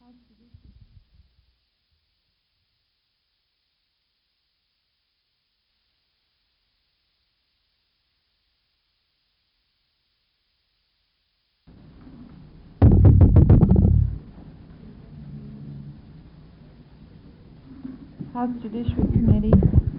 House Judiciary Committee.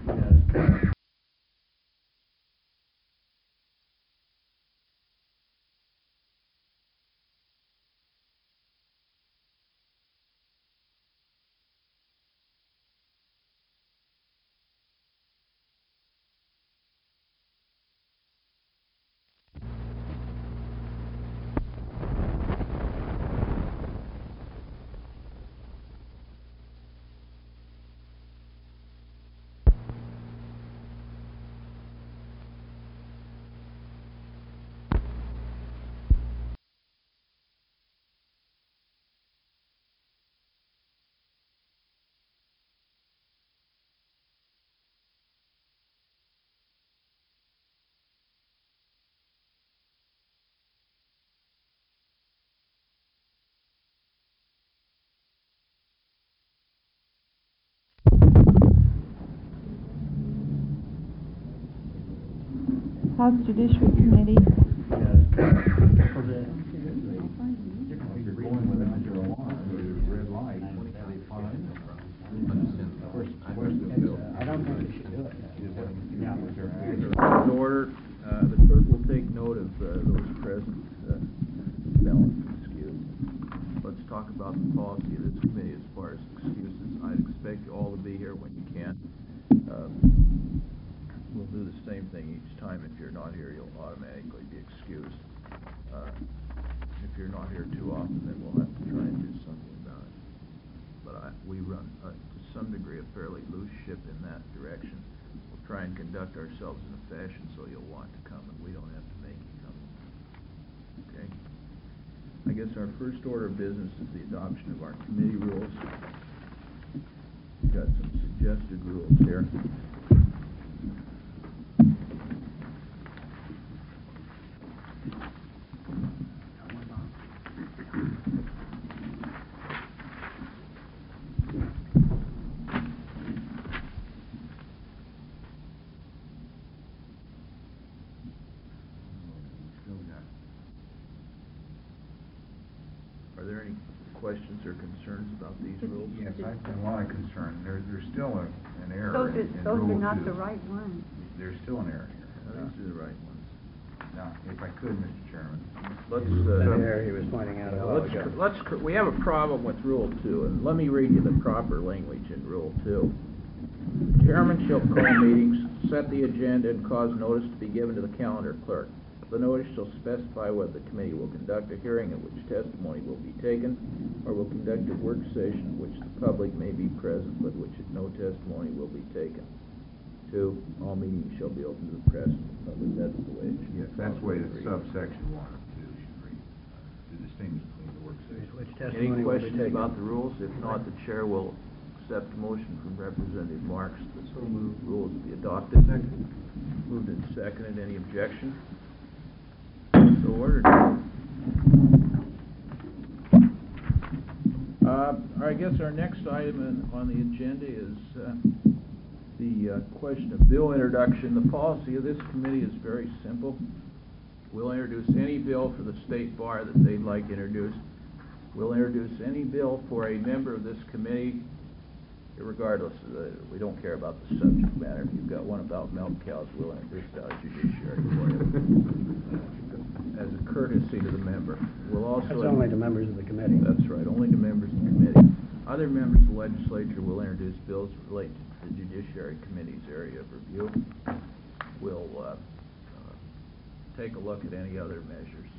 House Judiciary Committee. I don't think we should do it. In order, the clerk will take note of those present, balance excused. Let's talk about the policy of this committee as far as excuses. I'd expect you all to be here when you can. We'll do the same thing each time. If you're not here, you'll automatically be excused. If you're not here too often, then we'll have to try and do something about it. But we run, to some degree, a fairly loose ship in that direction. We'll try and conduct ourselves in a fashion so you'll want to come, and we don't have to make you come. Okay? I guess our first order of business is the adoption of our committee rules. We've got some suggested rules here. Are there any questions or concerns about these rules? Yes, I have a lot of concern. There's still an error Those in are Rule not 2. the right ones. There's still an error here. These are the right ones. Now, if I could, Mr. Chairman. Let's, That error he was pointing out a while ago. we have a problem with Rule 2, and let me read you the proper language in Rule 2. Chairman shall call meetings, set the agenda, and cause notice to be given to the calendar clerk. The notice shall specify whether the committee will conduct a hearing at which testimony will be taken, or will conduct a work session at which the public may be present, but which no testimony will be taken. 2, all meetings shall be open to the press and the public. That's the way it should be. Yes, that's the way the subsection 1 of 2 should read, to distinguish between the work session. Which Any testimony will be questions taken? about the rules? If not, the chair will accept a motion from Representative Marks that the rules be adopted. Moved and seconded. Any objection? So ordered. I guess our next item on the agenda is the question of bill introduction. The policy of this committee is very simple. We'll introduce any bill for the state bar that they'd like introduced. We'll introduce any bill for a member of this committee, regardless of we don't care about the subject matter. If you've got one about milk cows, we'll introduce it out of judiciary for you. As a courtesy to the member. We'll also... That's only to members of the committee. That's right, only to members of the committee. Other members of the legislature will introduce bills related to the Judiciary Committee's area of review. We'll take a look at any other measures.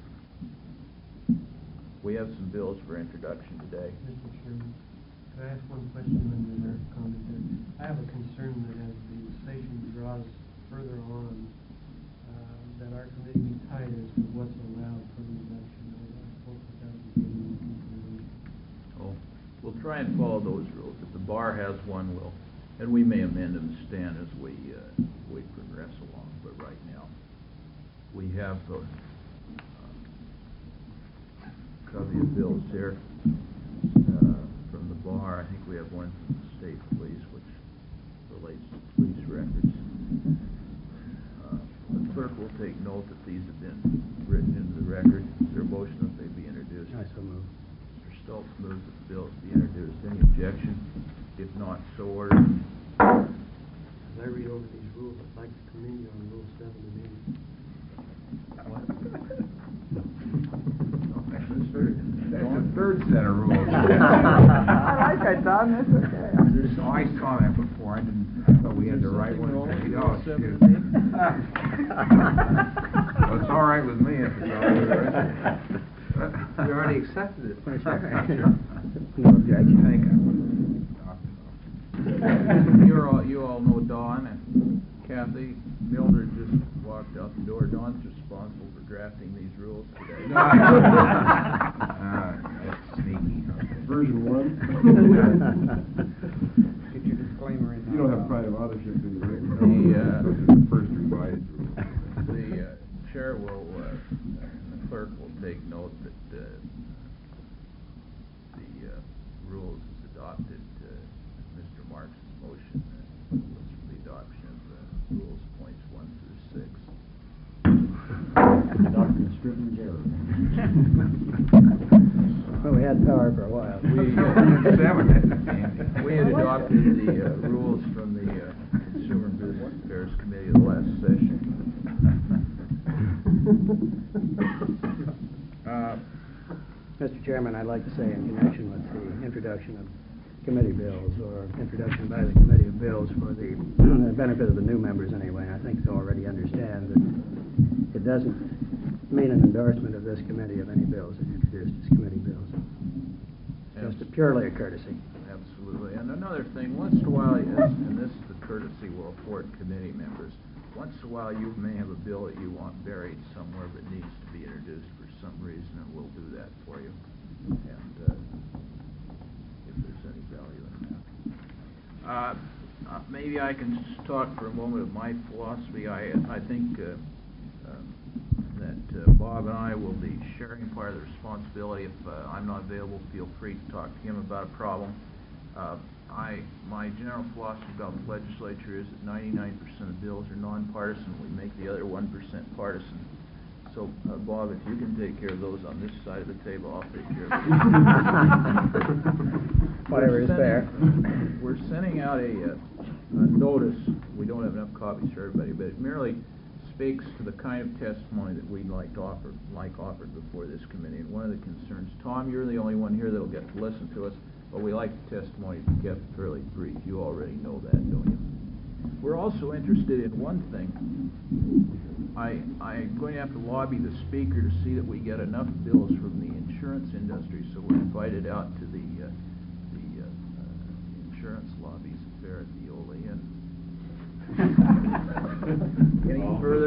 We have some bills for introduction today. Mr. Chairman, could I ask one question under their comment there? I have a concern that as the session draws further on, that our committee be tight as to what's allowed for the election. Oh, we'll try and follow those rules. If the bar has one, and we may amend them, Stan, as we progress along. But right now, we have a copy of bills here. I think we have one from the state police, which relates to police records. The clerk will take note that these have been written into the record. Is there a motion that they be introduced? I so move. Mr. Stoltz moves that the bills be introduced. Any objection? If not, so ordered. As I read over these rules, I'd like to commend you on Rule 7 and 8. That's the third set of rules. I like that, Tom, that's okay. Oh, I saw that before, I thought we had the right one. Oh, shoot. Well, it's all right with me if it's all right. You already accepted it. No objection. I think I would. You all know Dawn and Kathy. Mildred just walked out the door. Dawn's responsible for drafting these rules today. That's sneaky. Version 1. Get your disclaimer in. You don't have pride of authorship, do you? Those are the first revised rules. The chair will, the clerk will take note that the rules is adopted. Mr. Marks' motion was for the adoption of the rules points 1 through 6. Dr. Scrivener's error. Well, we had power for a while. We had adopted the rules from the Consumer and Business Affairs Committee of the last session. Mr. Chairman, I'd like to say in connection with the introduction of committee bills, or introduction by the committee of bills for the benefit of the new members anyway, I think they already understand that it doesn't mean an endorsement of this committee of any bills that introduced as committee bills. Just purely a courtesy. Absolutely. And another thing, once in a while, and this is the courtesy we'll afford committee members, once in a while you may have a bill that you want buried somewhere but needs to be introduced for some reason, and we'll do that for you. And if there's any value in that. Maybe I can just talk for a moment of my philosophy. I think that Bob and I will be sharing part of the responsibility. If I'm not available, feel free to talk to him about a problem. My general philosophy about the legislature is that 99% of bills are nonpartisan. We make the other 1% partisan. So, Bob, if you can take care of those on this side of the table, I'll take care of those. Whatever is fair. We're sending out a notice. We don't have enough copies for everybody, but it merely speaks to the kind of testimony that we'd like offered before this committee. And one of the concerns, Tom, you're the only one here that'll get to listen to us, but we like the testimony to be kept fairly brief. You already know that, don't you? We're also interested in one thing. I'm going to have to lobby the speaker to see that we get enough bills from the insurance industry, so we're invited out to the insurance lobbies there at the Ole Inn. Any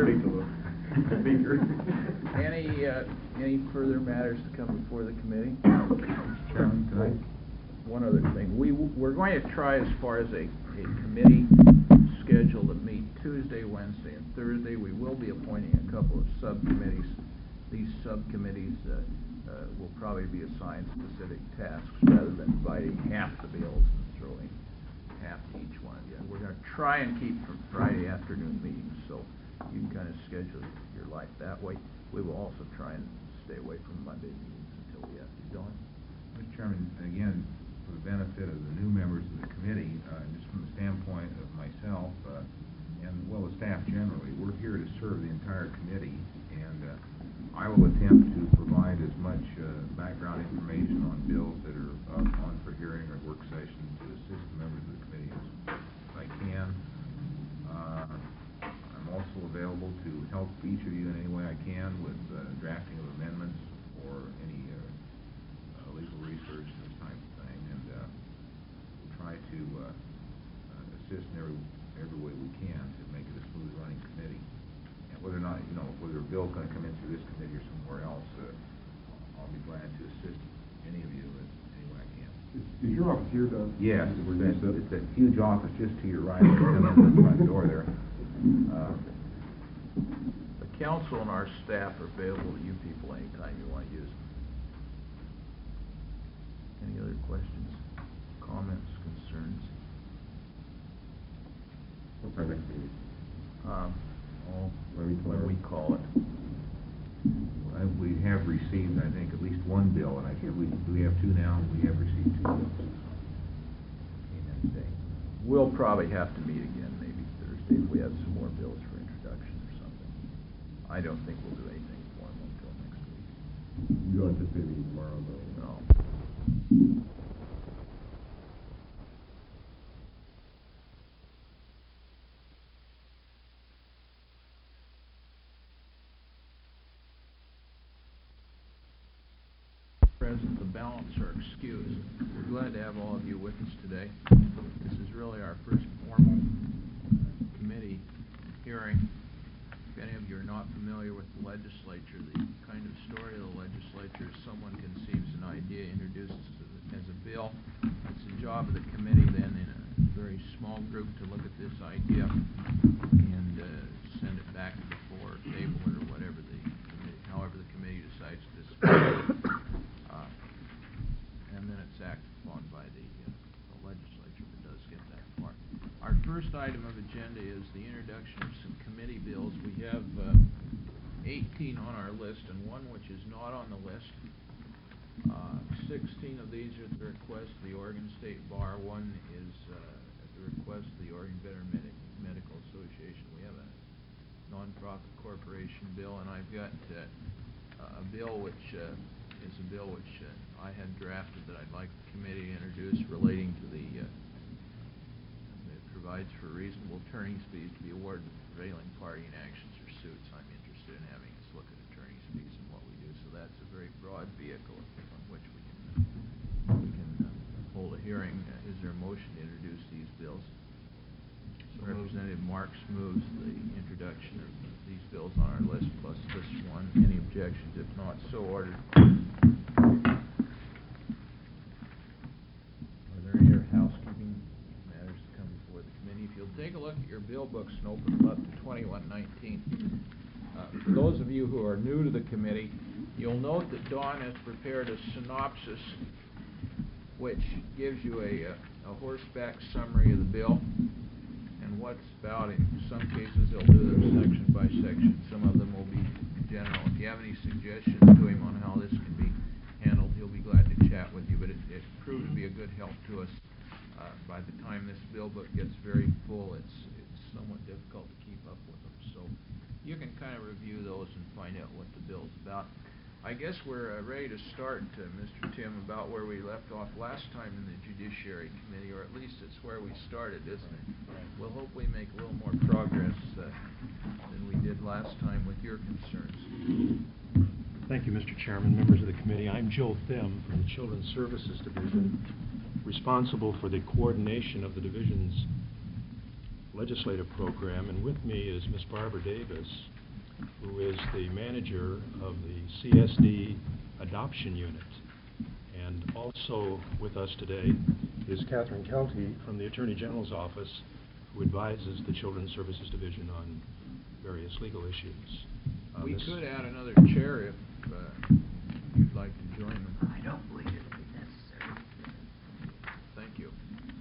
further matters to come before the committee? Chairman, can I? One other thing. We're going to try as far as a committee schedule to meet Tuesday, Wednesday, and Thursday. We will be appointing a couple of subcommittees. These subcommittees will probably be assigned specific tasks rather than inviting half the bills and throwing half to each one of you. We're going to try and keep from Friday afternoon meetings, so you can kind of schedule your life that way. We will also try and stay away from Monday meetings until we have to be going. Mr. Chairman, again, for the benefit of the new members of the committee, just from the standpoint of myself and, well, the staff generally, we're here to serve the entire committee, and I will attempt to provide as much background information on bills that are on for hearing or work sessions to assist the members of the committee as I can. I'm also available to help each of you in any way I can with drafting of amendments or any legal research, this type of thing, and we'll try to assist in every way we can to make it a smooth running committee. And whether or not, whether a bill's going to come in through this committee or somewhere else, I'll be glad to assist any of you in any way I can. Is your office here, Doug? Yes, it's that huge office just to your right, come in the front door there. The council and our staff are available to you people anytime you want to use them. Any other questions, comments? for next meeting? When we call it. We have received, I think, at least one bill, and I think we have two now, and we have received two bills. Came in today. We'll probably have to meet again maybe Thursday if we have some more bills for introduction or something. I don't think we'll do anything formal until next week. You don't anticipate meeting tomorrow, though? No. Present, the balance are excused. We're glad to have all of you with us today. This is really our first formal committee hearing. If any of you are not familiar with the legislature, the kind of story of the legislature is someone conceives an idea, introduces it as a bill. It's the job of the committee then in a very small group to look at this idea and send it back to the floor, table it, or whatever however the committee decides to discuss it. And then it's acted upon by the legislature that does get that far. Our first item of agenda is the introduction of some committee bills. We have 18 on our list and one which is not on the list. 16 of these are at the request of the Oregon State Bar. One is at the request of the Oregon Veterinary Medical Association. We have a nonprofit corporation bill, and I've got a bill which is a bill which I had drafted that I'd like the committee to introduce relating to it provides for reasonable attorney's fees to be awarded to the prevailing party in actions or suits. I'm interested in having us look at attorney's fees and what we do, so that's a very broad vehicle on which we can hold a hearing. Is there a motion to introduce these bills? So Representative Marks moves the introduction of these bills on our list plus this one. Any objections? If not, so ordered. Are there any other housekeeping matters to come before the committee? If you'll take a look at your bill books and open them up to 2119. For those of you who are new to the committee, you'll note that Don has prepared a synopsis which gives you a horseback summary of the bill and what's about it. In some cases they'll do them section by section. Some of them will be general. If you have any suggestions to him on how this can be handled, he'll be glad to chat with you. But it proved to be a good help to us. By the time this bill book gets very full, it's somewhat difficult to keep up with them. So you can kind of review those and find out what the bill's about. I guess we're ready to start, Mr. Tim, about where we left off last time in the Judiciary Committee, or at least it's where we started, isn't it? Right. We'll hopefully make a little more progress than we did last time with your concerns. Thank you, Mr. Chairman, members of the committee. I'm Joe Thim from the Children's Services Division, responsible for the coordination of the division's legislative program, and with me is Ms. Barbara Davis, who is the manager of the CSD Adoption Unit. And also with us today is Catherine Kelty from the Attorney General's Office, who advises the Children's Services Division on various legal issues. We could add another chair if you'd like to join them. I don't believe it would be necessary. Thank you.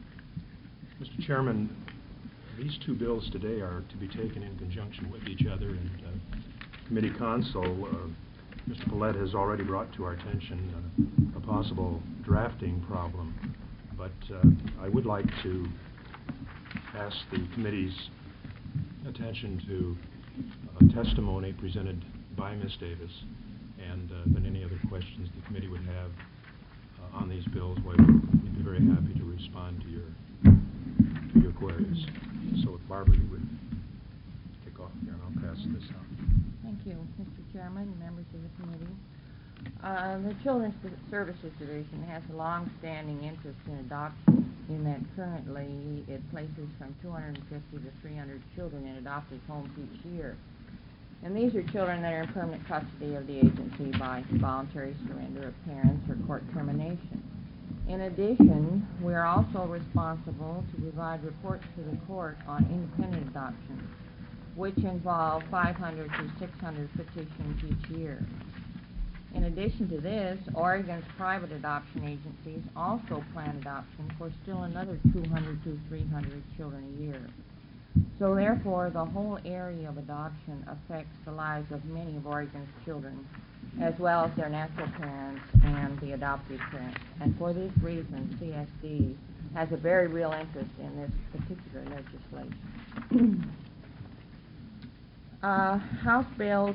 Mr. Chairman, these two bills today are to be taken in conjunction with each other, and Committee Counsel, Mr. Paulette, has already brought to our attention a possible drafting problem, but I would like to ask the committee's attention to testimony presented by Ms. Davis, and then any other questions the committee would have on these bills. We'd be very happy to respond to your queries. So if Barbara, you would kick off here, and I'll pass this out. Thank you, Mr. Chairman, members of the committee. The Children's Services Division has a long-standing interest in adoption, in that currently it places from 250 to 300 children in adoptive homes each year. And these are children that are in permanent custody of the agency by voluntary surrender of parents or court termination. In addition, we are also responsible to provide reports to the court on independent adoptions, which involve 500 to 600 petitions each year. In addition to this, Oregon's private adoption agencies also plan adoption for still another 200 to 300 children a year. So therefore, the whole area of adoption affects the lives of many of Oregon's children, as well as their natural parents and the adoptive parents. And for these reasons, CSD has a very real interest in this particular legislation. House Bill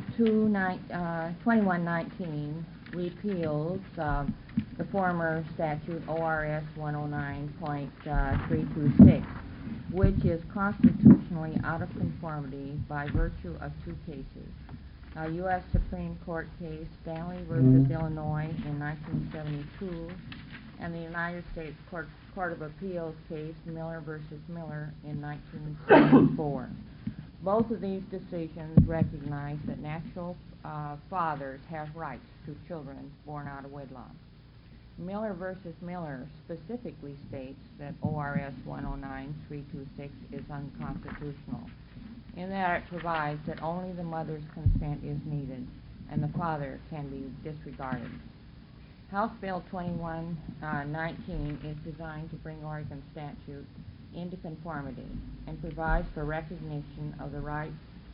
2119 repeals the former statute ORS 109.326, which is constitutionally out of conformity by virtue of two cases. A U.S. Supreme Court case, Stanley versus Illinois in 1972, and the United States Court of Appeals case, Miller versus Miller in 1974. Both of these decisions recognize that natural fathers have rights to children born out of wedlock. Miller versus Miller specifically states that ORS 109.326 is unconstitutional, in that it provides that only the mother's consent is needed and the father can be disregarded. House Bill 2119 is designed to bring Oregon statute into conformity and provides for recognition of the rights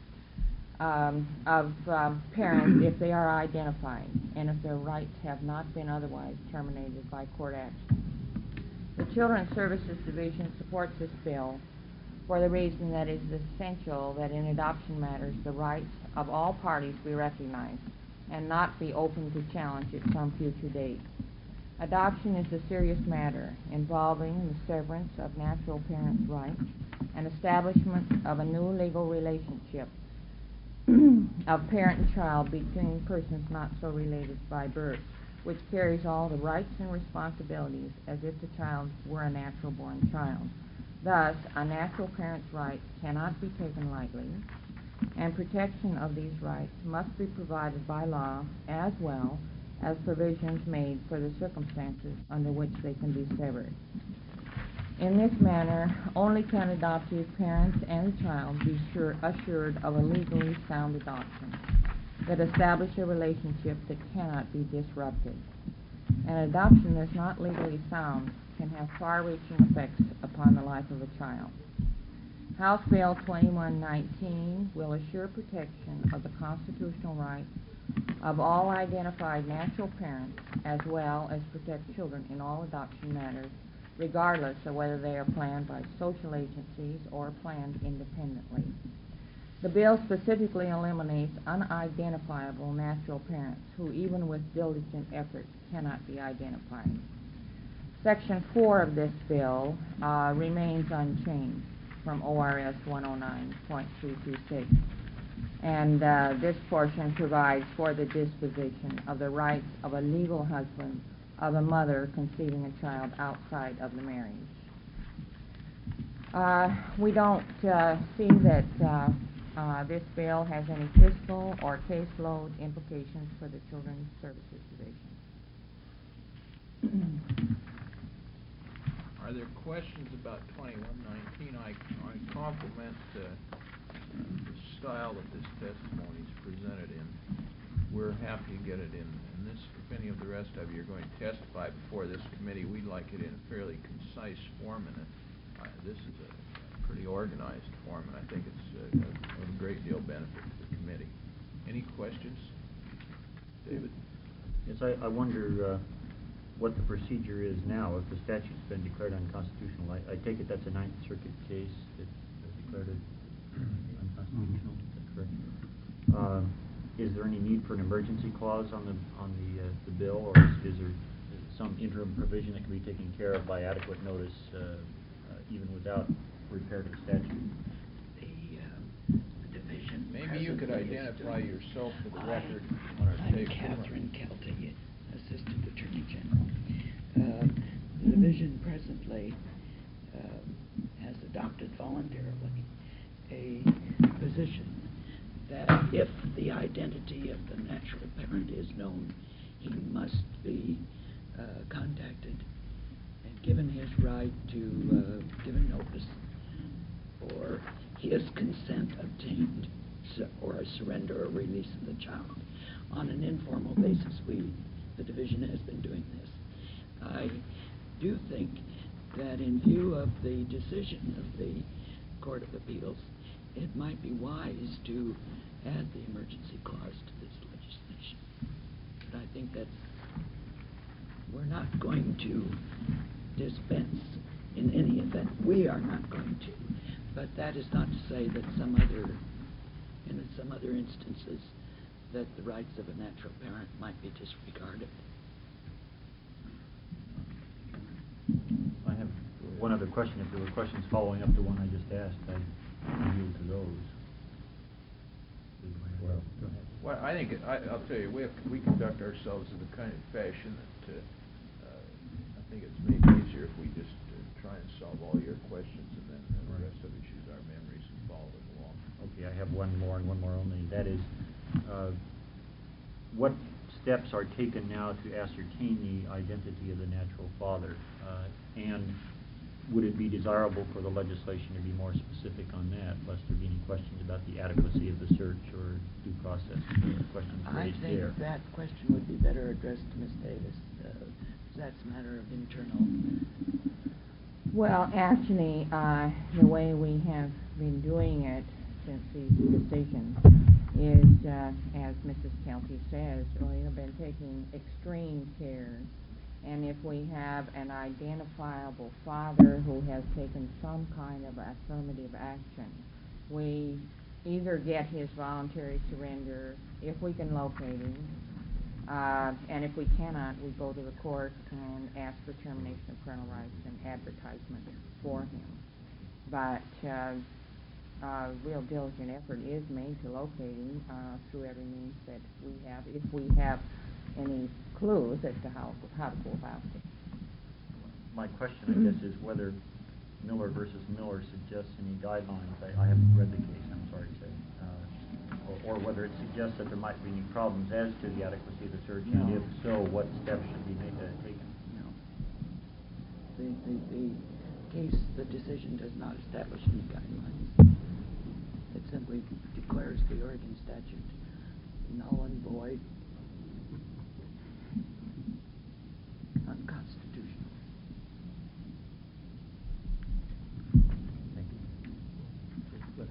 of parents if they are identified and if their rights have not been otherwise terminated by court action. The Children's Services Division supports this bill for the reason that it is essential that in adoption matters the rights of all parties be recognized and not be open to challenge at some future date. Adoption is a serious matter involving the severance of natural parents' rights and establishment of a new legal relationship of parent and child between persons not so related by birth, which carries all the rights and responsibilities as if the child were a natural-born child. Thus, a natural parent's rights cannot be taken lightly, and protection of these rights must be provided by law as well as provisions made for the circumstances under which they can be severed. In this manner, only can adoptive parents and the child be assured of a legally sound adoption that establish a relationship that cannot be disrupted. An adoption that's not legally sound can have far-reaching effects upon the life of a child. House Bill 2119 will assure protection of the constitutional rights of all identified natural parents, as well as protect children in all adoption matters, regardless of whether they are planned by social agencies or planned independently. The bill specifically eliminates unidentifiable natural parents who, even with diligent effort, cannot be identified. Section 4 of this bill remains unchanged from ORS 109.326, and this portion provides for the disposition of the rights of a legal husband of a mother conceiving a child outside of the marriage. We don't see that this bill has any fiscal or caseload implications for the Children's Services Division. Are there questions about 2119? I compliment the style that this testimony is presented in. We're happy to get it in. And this, if any of the rest of you are going to testify before this committee, we'd like it in a fairly concise form. And this is a pretty organized form, and I think it's of a great deal of benefit to the committee. Any questions? David? Yes, I wonder what the procedure is now if the statute's been declared unconstitutional. I take it that's a Ninth Circuit case that declared it unconstitutional. Is that correct? Is there any need for an emergency clause on the bill, or is there some interim provision that can be taken care of by adequate notice, even without repair to the statute? The division. Maybe you could identify yourself for the record on our I'm tape. Catherine Kelty, Assistant Attorney General. The division presently has adopted voluntarily a position that if the identity of the natural parent is known, he must be contacted and given his right to given notice or his consent obtained or a surrender or release of the child on an informal basis. The division has been doing this. I do think that in view of the decision of the Court of Appeals, it might be wise to add the emergency clause to this legislation. But I think that's, we're not going to dispense in any event. We are not going to. But that is not to say that in some other instances, that the rights of a natural parent might be disregarded. I have one other question. If there were questions following up the one I just asked, I yield to those. Well, Go ahead. Well, I think, I'll tell you, we conduct ourselves in the kind of fashion that I think it's maybe easier if we just try and solve all your questions, and then the rest of it use our memories and follow it along. Okay, I have one more and one more only. That is, what steps are taken now to ascertain the identity of the natural father? And would it be desirable for the legislation to be more specific on that, lest there be any questions about the adequacy of the search or due process questions I raised think there? that question would be better addressed to Ms. Davis. That's a matter of internal. Well, actually, the way we have been doing it since these decisions is, as Mrs. Kelty says, we have been taking extreme care. And if we have an identifiable father who has taken some kind of affirmative action, we either get his voluntary surrender if we can locate him, and if we cannot, we go to the court and ask for termination of parental rights and advertisement for him. But real diligent effort is made to locate him through every means that we have, if we have any clues as to how to go about it. My question, I guess, is whether Miller versus Miller suggests any guidelines. I haven't read the case, I'm sorry to say. Or whether it suggests that there might be any problems as to the adequacy of the search, and if so, what steps should be taken? No. The decision does not establish any guidelines. It simply declares the Oregon statute null and void, unconstitutional. Thank you.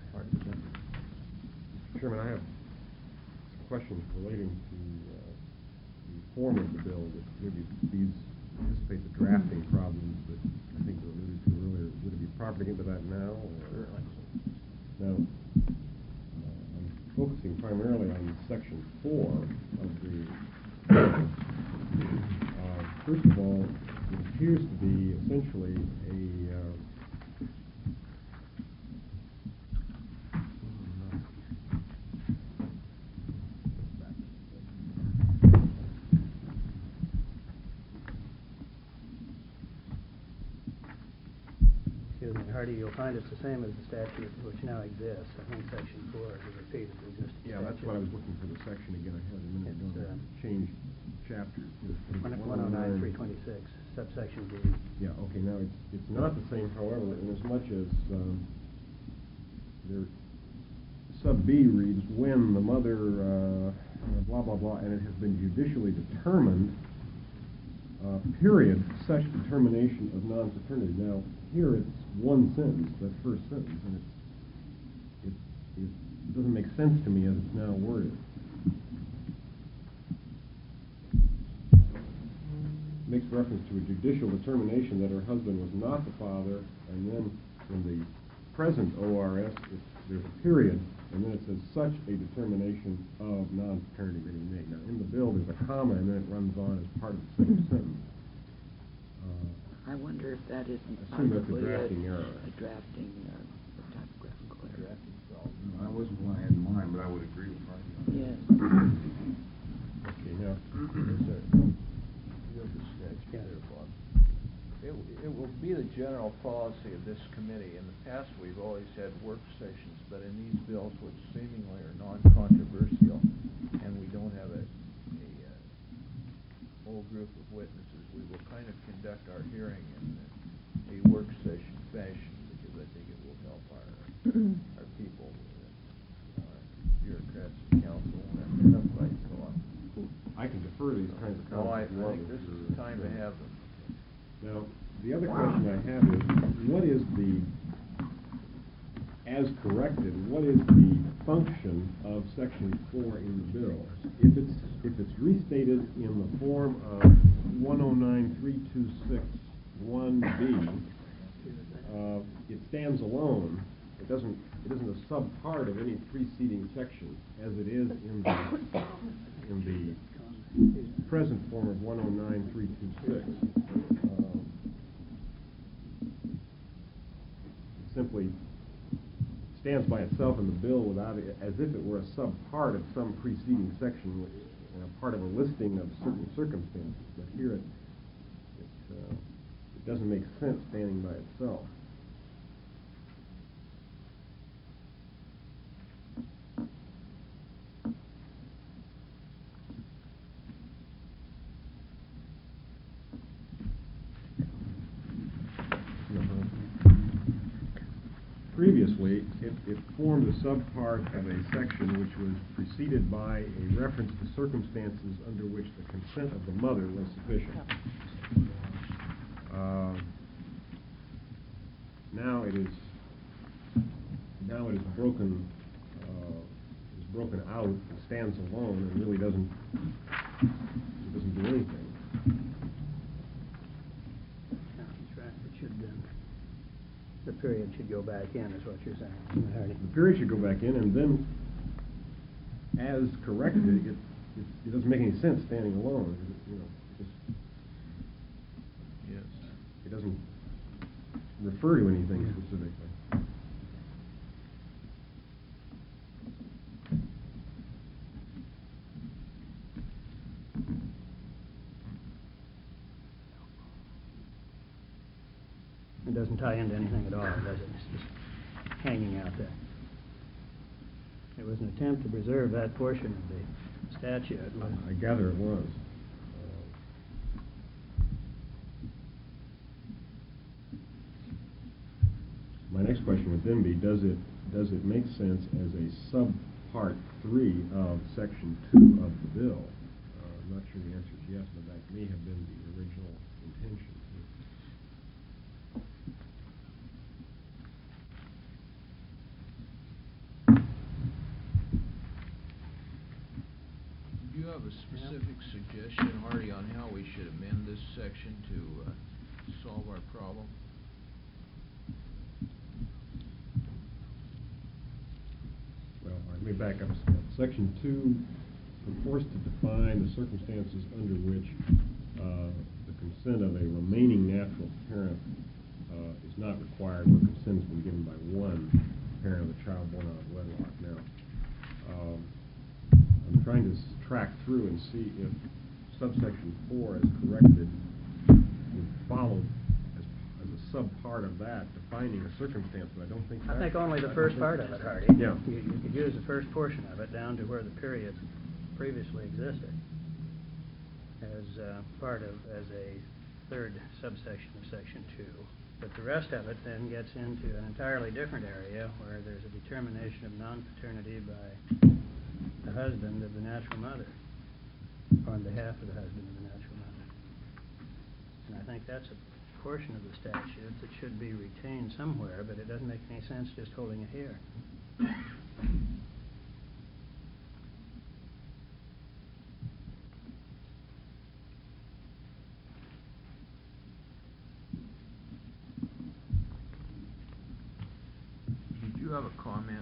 Chairman, I have some questions relating to the form of the bill that maybe these anticipate the drafting problems that I think were alluded to earlier. Would it be proper to get into that now? Or? Now, I'm focusing primarily on Section 4 of the first of all, it appears to be essentially a Hardy, you'll find it's the same as the statute which now exists. I think Section 4 is a repeat of the existing statute. yeah, that's what I was looking for the section again. I had a minute ago. Changed chapters. 109-326, subsection D. Yeah, okay, now it's not the same, however, in as much as there, sub B reads, when the mother, blah, blah, blah, and it has been judicially determined, period, such determination of non-paternity. Now, here it's one sentence, that first sentence, and it doesn't make sense to me as it's now worded. Makes reference to a judicial determination that her husband was not the father, and then in the present ORS, there's a period, and then it says such a determination of non-paternity may be made. Now, in the bill, there's a comma, and then it runs on as part of the same sentence. I wonder if that isn't I assume that's a possibly drafting error. a drafting typographical error. I wasn't the one I had in mind, but I would agree with Marty on that. Yes. Okay, now, You'll just expand it upon. It will be the general policy of this committee. In the past, we've always had work sessions, but in these bills, which seemingly are non-controversial, and we don't have a whole group of witnesses, we will kind of conduct our hearing in a work session fashion, because I think it will help our people, our bureaucrats and council, and enough right to go on. I can defer these kinds of No, I comments. think this is the time to have them. Now, the other question I have is, what is the as corrected, what is the function of Section 4 in the bill? If it's restated in the form of 109.326(1)(b), it stands alone. It isn't a subpart of any preceding section, as it is in the present form of 109.326. It simply stands by itself in the bill without it, as if it were a subpart of some preceding section, part of a listing of certain circumstances. But here it doesn't make sense standing by itself. Previously, it formed a subpart of a section which was preceded by a reference to circumstances under which the consent of the mother was sufficient. Now it is broken out, it stands alone, and really doesn't do anything. That's right. It should, the period should go back in, is what you're saying. The period should go back in, and then, as corrected, it doesn't make any sense standing alone. It doesn't refer to anything specifically. It doesn't tie into anything at all, does it? It's just hanging out there. It was an attempt to preserve that portion of the statute. I gather it was. My next question would then be, does it make sense as a subpart 3 of Section 2 of the bill? I'm not sure the answer is yes, but that may have been the original intention. Do you have a specific suggestion, Hardy, on how we should amend this section to solve our problem? Well, let me back up a step. Section 2 purports to define the circumstances under which the consent of a remaining natural parent is not required where consent has been given by one parent of the child born out of wedlock. Now, I'm trying to track through and see if subsection 4, as corrected, would follow as a subpart of that, defining a circumstance, but I don't think that... I think only the first part of it, Hardy. Yeah. You could use the first portion of it down to where the period previously existed as part of, as a third subsection of Section 2. But the rest of it then gets into an entirely different area where there's a determination of non-paternity by the husband of the natural mother, on behalf of the husband of the natural mother. And I think that's a portion of the statute that should be retained somewhere, but it doesn't make any sense just holding it here. Did you have a comment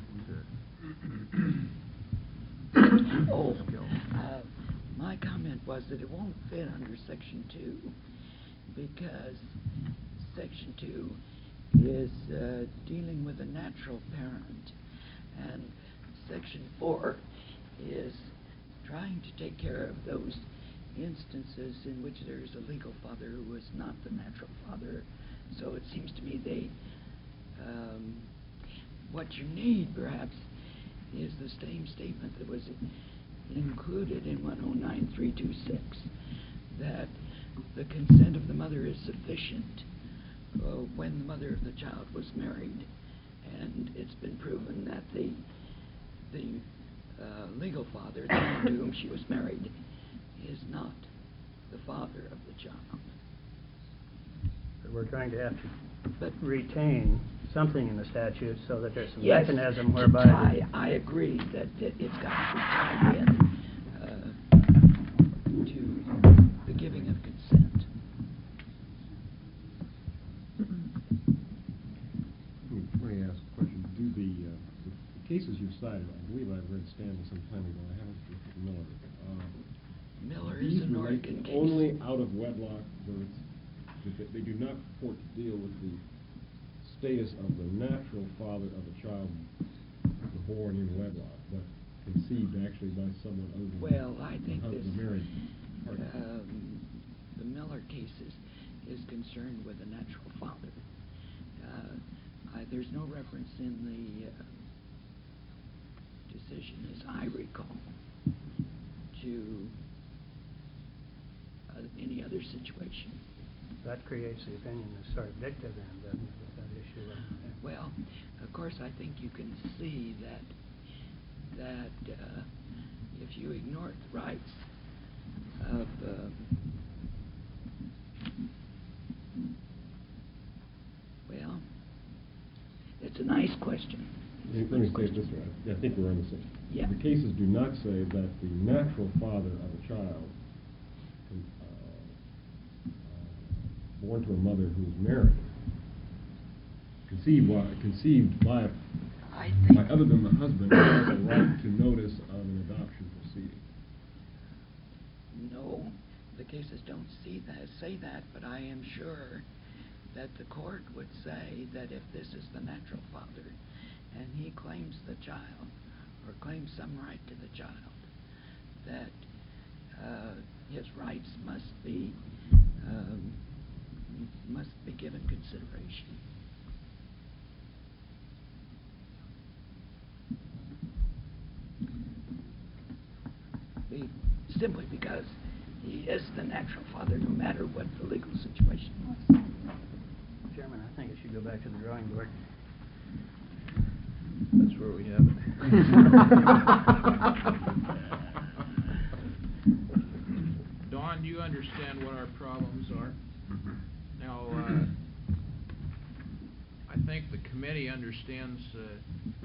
My comment was that it won't fit under Section 2 because Section 2 is dealing with a natural parent, and Section 4 is trying to take care of those instances in which there's a legal father who is not the natural father. So it seems to me what you need, perhaps, is the same statement that was included in 109.326, that the consent of the mother is sufficient when the mother of the child was married, and it's been proven that the legal father, the man to whom she was married, is not the father of the child. But we're trying to have to But retain something in the statute so that there's some yes, mechanism to whereby. tie, I agree that it's got to be tied in to the giving of consent. Let me ask a question. Do the cases you've cited, I believe I've read Stanley some time ago, I haven't looked at Miller. Miller These is an relate Oregon case. only out of wedlock births. They do not purport to deal with the status of the natural father of a child born in wedlock, but conceived actually by someone other than Well, I think the this, married partner. the Miller case is concerned with a natural father. There's no reference in the decision, as I recall, to any other situation. That creates the opinion that's sort of dicta then, doesn't it, with that issue? Well, of course, I think you can see that if you ignore the rights of well, it's a nice question. Let me say it this way. I think we're on the same. Yeah. The cases do not say that the natural father of a child born to a mother who is married, conceived by other than the husband, has a right to notice of an adoption proceeding. No, the cases don't say that, but I am sure that the court would say that if this is the natural father and he claims the child or claims some right to the child, that his rights must be given consideration. Simply because he is the natural father, no matter what the legal situation was. Chairman, I think it should go back to the drawing board. That's where we have it. Don, do you understand what our problems are? Now, I think the committee understands the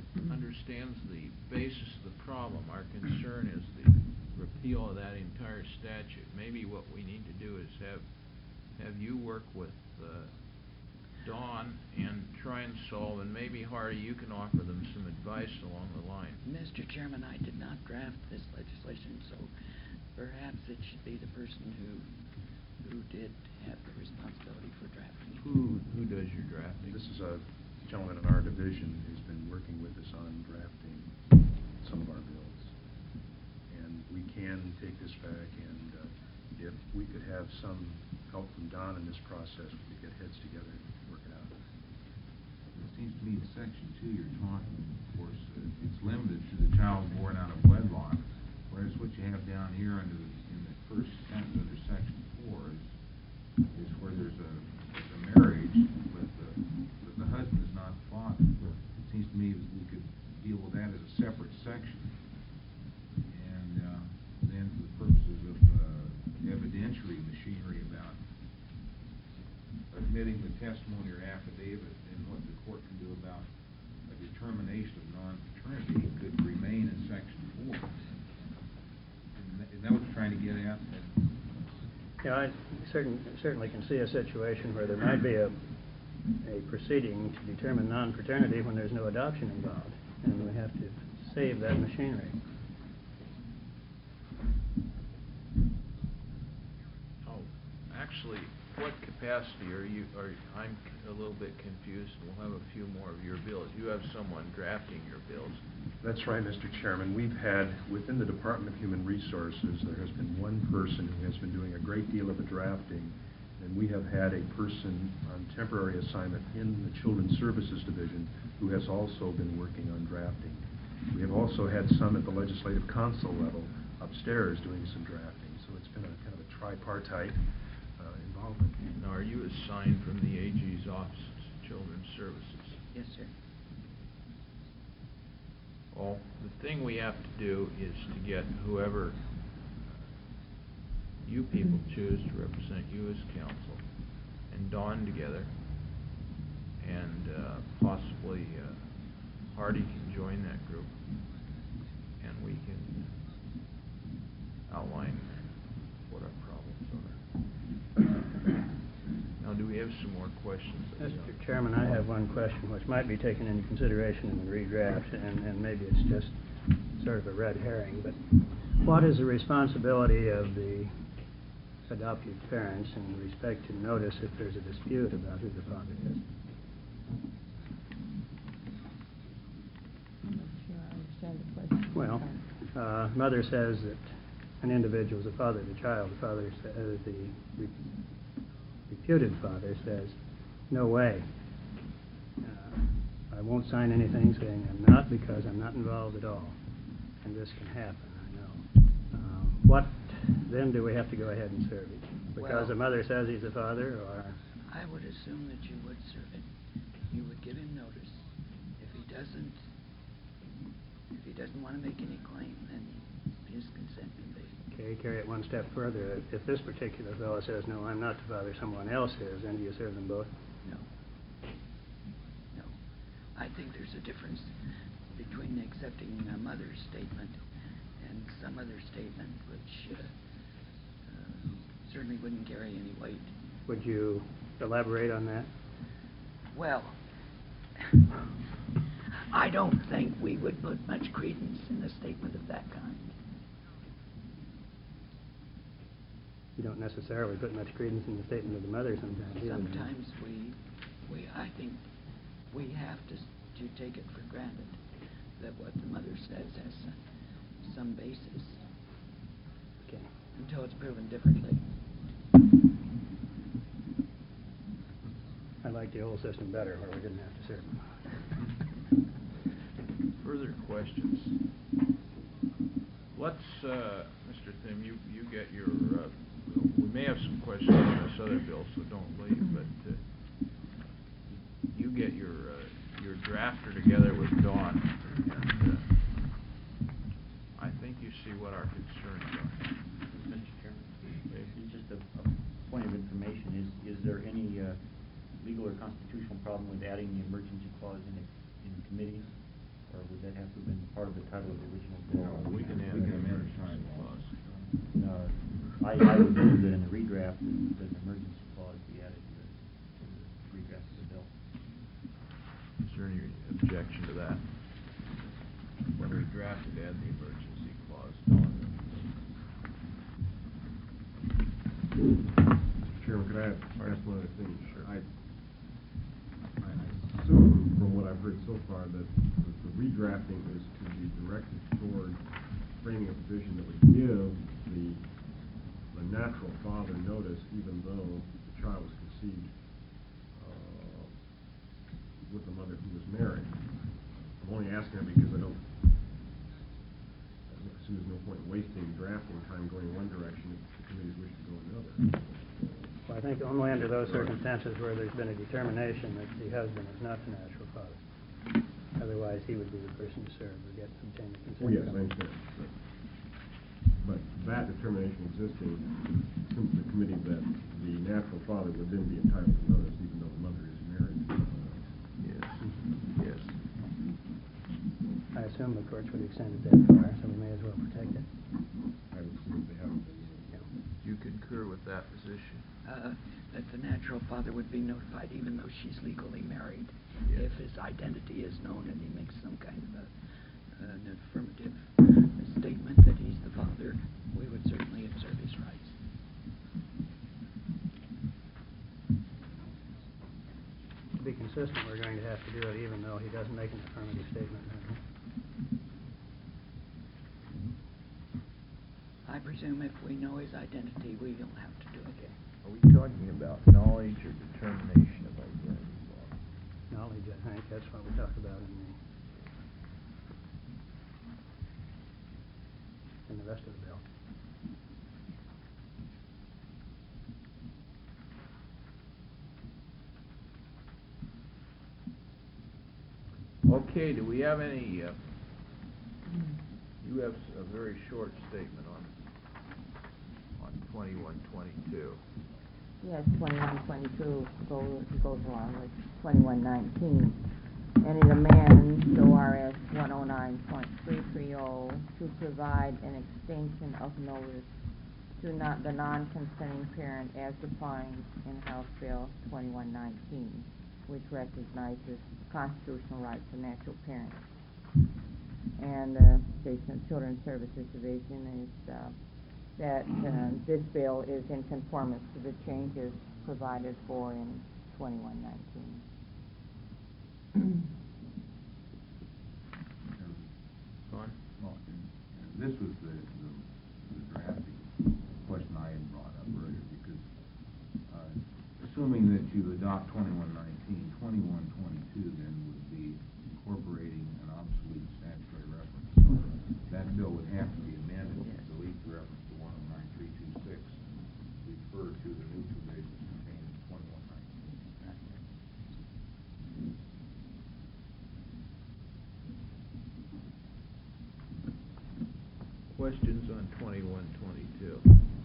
basis of the problem. Our concern is the repeal of that entire statute. Maybe what we need to do is have you work with Dawn and try and solve, and maybe Hardy, you can offer them some advice along the line. Mr. Chairman, I did not draft this legislation, so perhaps it should be the person who did have the responsibility for drafting it. Who does your drafting? This is a gentleman in our division who's been working with us on drafting some of our bills. And we can take this back, and if we could have some help from Don in this process, we could get heads together and work it out. It seems to me in Section 2 you're talking, of course, it's limited to the child born out of wedlock, whereas what you have down here in the first sentence under Section 4 is where there's a marriage, but the husband is not the father. It seems to me that we could deal with that as a separate section, and then for the purposes of evidentiary machinery about admitting the testimony or affidavit and what the court can do about a determination of non-paternity could remain in Section 4. Is that what you're trying to get at? Yeah, I certainly can see a situation where there might be a proceeding to determine non-paternity when there's no adoption involved, and we have to save that machinery. Oh, actually, what capacity are you, I'm a little bit confused. We'll have a few more of your bills. You have someone drafting your bills. That's right, Mr. Chairman. We've had, within the Department of Human Resources, there has been one person who has been doing a great deal of the drafting, and we have had a person on temporary assignment in the Children's Services Division who has also been working on drafting. We have also had some at the Legislative Council level upstairs doing some drafting, so it's been a kind of a tripartite involvement. Now, are you assigned from the AG's Office of Children's Services? Yes, sir. Well, the thing we have to do is to get whoever you people choose to represent you as counsel and Dawn together possibly Hardy can join that group, and we can outline what our problems are. Now, do we have some more questions? Mr. Chairman, I have one question which might be taken into consideration in the redraft, and maybe it's just sort of a red herring, but what is the responsibility of the adoptive parents in respect to notice if there's a dispute about who the father is? I'm not sure I understand the question. Well, mother says that an individual is a father to the child. The father says, the reputed father says, no way. I won't sign anything saying I'm not because I'm not involved at all. And this can happen, I know. What then do we have to go ahead and serve it? Because Well, the mother says he's a father, or? I would assume that you would serve it. You would give him notice. If he doesn't want to make any claim, then his consent can be. Okay, carry it one step further. If this particular fellow says, no, I'm not the father, someone else is, then do you serve them both? No. No. I think there's a difference between accepting a mother's statement and some other statement which certainly wouldn't carry any weight. Would you elaborate on that? Well, I don't think we would put much credence in a statement of that kind. You don't necessarily put much credence in the statement of the mother sometimes, either. Sometimes I think we have to take it for granted that what the mother says has some basis. Okay. Until it's proven differently. I like the old system better where we didn't have to serve them. Further questions? Let's, Mr. Thim, you get your, we may have some questions on this other bill, so don't leave, but you get your drafter together with Dawn, and I think you see what our concerns are. Mr. Chairman, just a point of information, is there any legal or constitutional problem with adding the emergency clause in committee? Or would that have to have been part of the title of the original bill? No, we can add an emergency clause. I would move that in the redraft, that an emergency clause be added to the redraft of the bill. Is there any objection to that? When we drafted, add the emergency clause. Mr. Chairman, could I ask one other thing? Sure. I assume from what I've heard so far that the redrafting is to be directed toward framing a provision that would give the natural father notice even though the child was conceived with a mother who was married. I'm only asking that because I assume there's no point in wasting drafting time going one direction if the committees wish to go another. Well, I think only under those circumstances where there's been a determination that the husband is not the natural father. Otherwise, he would be the person to serve or get some chain of consent. Oh, yes, I understand. But that determination existing, since the committee that the natural father would then be entitled to notice even though the mother is married. Yes. I assume the courts would extend it that far, so we may as well protect it. I would assume they haven't been. Do you concur with that position? That the natural father would be notified even though she's legally married. Yes. If his identity is known and he makes some kind of an affirmative statement that he's the father, we would certainly observe his rights. To be consistent, we're going to have to do it even though he doesn't make an affirmative statement. I presume if we know his identity, we don't have to do it. Are we talking about knowledge or determination of identity law? Knowledge, I think, that's what we talk about in the rest of the bill. Okay, do we have any, you have a very short statement on 2122. Yes, 2122 goes along with 2119. and it amends ORS 109.330 to provide an extension of notice to the non-consenting parent as defined in House Bill 2119, which recognizes constitutional rights of natural parents. And the Station of Children's Services Division is that this bill is in conformance to the changes provided for in 2119. Don? Well, this was the drafting question I had brought up earlier, because assuming that you adopt 2119, 2122 then would be incorporating an obsolete statutory reference. So that bill would have to be amended to delete the reference to 109326 and refer to the new provisions contained in 2119. Questions on 2122?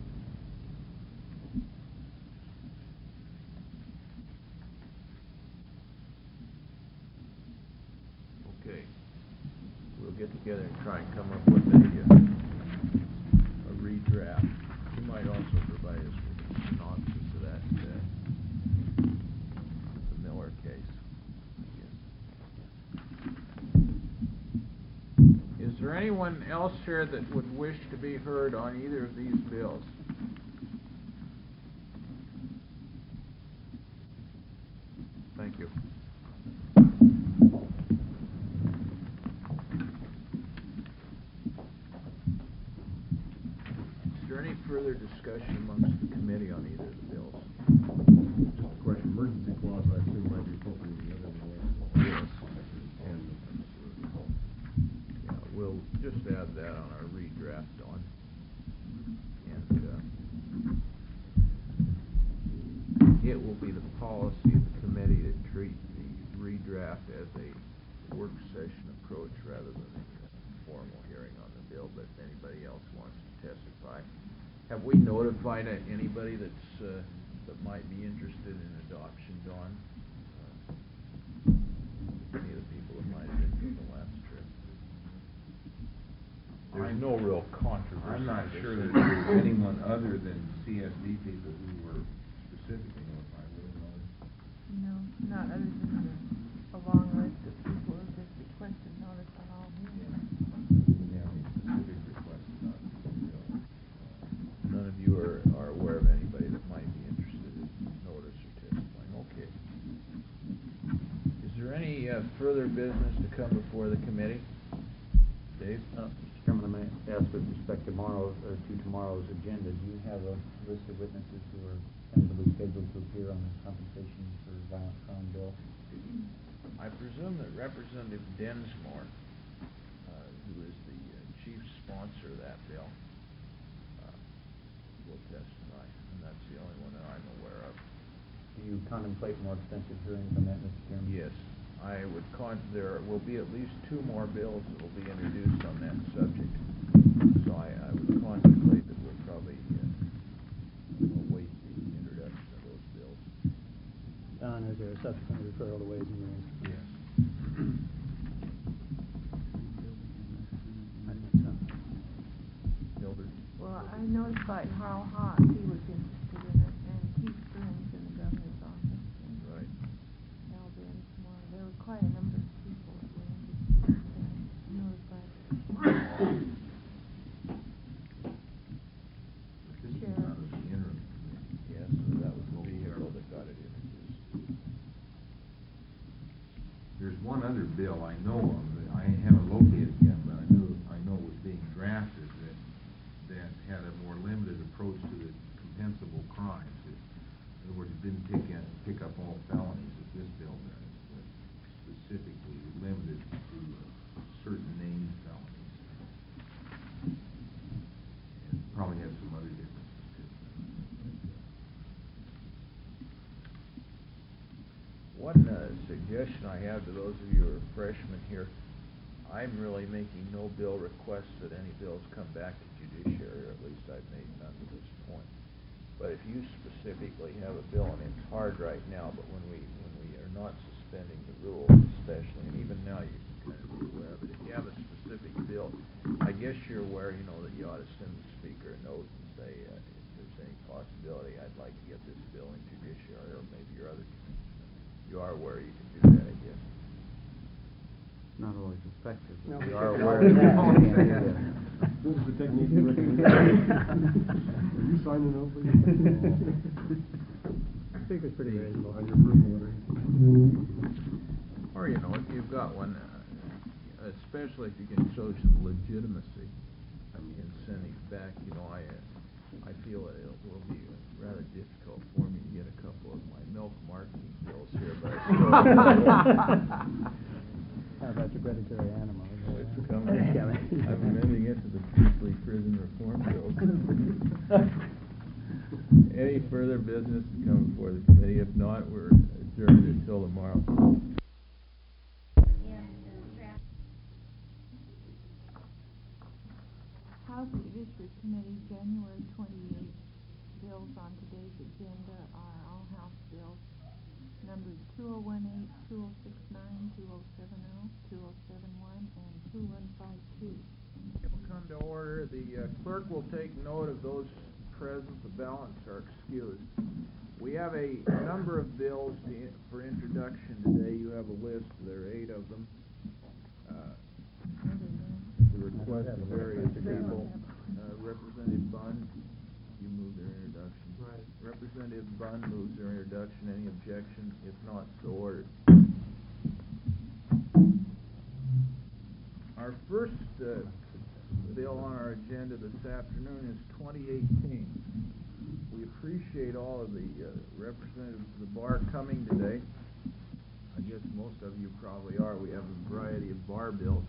Okay. We'll get together and try and come up with a redraft. You might also provide us with a synopsis of that, the Miller case, I guess. Is there anyone else here that would wish to be heard on either of these bills? Thank you. Is there any further discussion amongst the committee on either of the bills? Just a question, emergency clause, I assume might be appropriate in the other one. Yes. Yeah, we'll just add that on our redraft, Don. And it will be the policy of the committee to treat the redraft as a work session approach rather than a formal hearing on the bill, but if anybody else wants to testify. Have we notified anybody that's that might be interested in adoption, Don? Any of the people that might have been from the last trip? There's no real controversy. I'm not on this, sure is that there? there's anyone other than CSD people who were specifically notified. No, not other than a long list of people who just requested notice on all meetings. Yeah, specific requests about the bill. None of you are aware of anybody that might be interested in notice or testifying. Okay. Is there any further business to come before the committee? Dave? Mr. Chairman, I may ask with respect to tomorrow's agenda, do you have a list of witnesses who are tentatively scheduled to appear on the compensation for violent crime bill? I presume that Representative Densmore, who is the chief sponsor of that bill, will testify, and that's the only one that I'm aware of. Do you contemplate more extensive hearings on that, Mr. Chairman? Yes. I would there will be at least 2 more bills that will be introduced on that subject. So I would contemplate that we'll probably await the introduction of those bills. Don, is there a subsequent referral to Ways and Means? Yes. Mildred? Well, I notified Harl Haas, he was interested in it, and Keith Burns in the governor's office. Right. Al Densmore, there were quite a number of people that were interested in notified. This is out of the interim. Yes, that was the vehicle that got it introduced. There's one other bill I know of that I haven't located yet, but I know was being drafted that had a more limited approach to the compensable crimes. In other words, it didn't pick up all felonies that this bill does, but specifically limited to certain named felonies. And probably has some other differences too. One suggestion I have to those of you who are freshmen here, I'm really making no bill requests that any bills come back to judiciary, or at least I've made none to this point. But if you specifically have a bill, and it's hard right now, but when we are not suspending the rules, especially, and even now you can kind of be aware of it. If you have a specific bill, I guess you're aware, you know, that you ought to send the speaker a note and say, if there's any possibility, I'd like to get this bill in judiciary, or maybe your other committees. You are aware you can do that, I guess. Not always effective. No, but we we are should aware know of that. that. This is the technique you recommend. Will you sign the note, please? Speaker's pretty reasonable. On your personal letter. Or, you know, if you've got one, especially if you can show some legitimacy in sending back, you know, I feel it will be rather difficult for me to get a couple of my milk marketing bills here, but I still... How about your predatory animal? It's coming. I'm amending it to the Priestley Prison Reform Bill. Any further business to come before the committee? If not, we're adjourned until tomorrow. Housing District Committee, January 28th. Bills on today's agenda are all House bills numbered 2018, 2069, 2070, 2071, and 2152. We'll come to order. The clerk will take note of those present. The balance are excused. We have a number of bills for introduction today. You have a list. There are 8 of them. The request of various people. Representative Bunn, you move their introduction. Right. Representative Bunn moves their introduction. Any objection? If not, so ordered. Our first bill on our agenda this afternoon is 2018. We appreciate all of the representatives of the bar coming today. I guess most of you probably are. We have a variety of bar bills.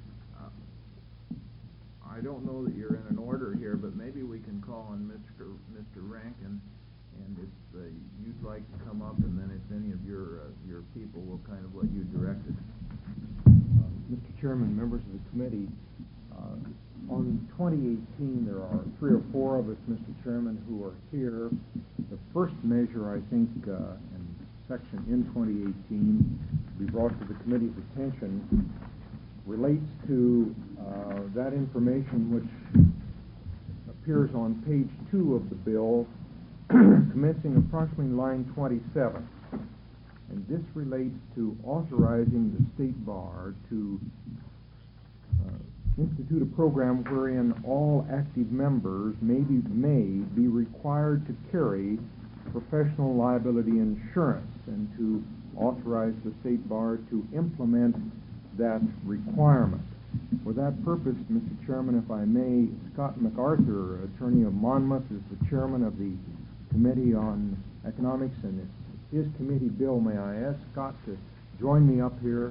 I don't know that you're in an order here, but maybe we can call on Mr. Rankin, and if you'd like to come up, and then if any of your people will kind of let you direct it. Mr. Chairman, members of the committee, on 2018 there are 3 or 4 of us, Mr. Chairman, who are here. The first measure, I think, in 2018 to be brought to the committee's attention relates to that information which appears on page 2 of the bill, commencing approximately line 27. And this relates to authorizing the State Bar to institute a program wherein all active members may be required to carry professional liability insurance, and to authorize the State Bar to implement that requirement. For that purpose, Mr. Chairman, if I may, Scott MacArthur, attorney of Monmouth, is the chairman of the Committee on Economics, and it's his committee bill. May I ask Scott to join me up here?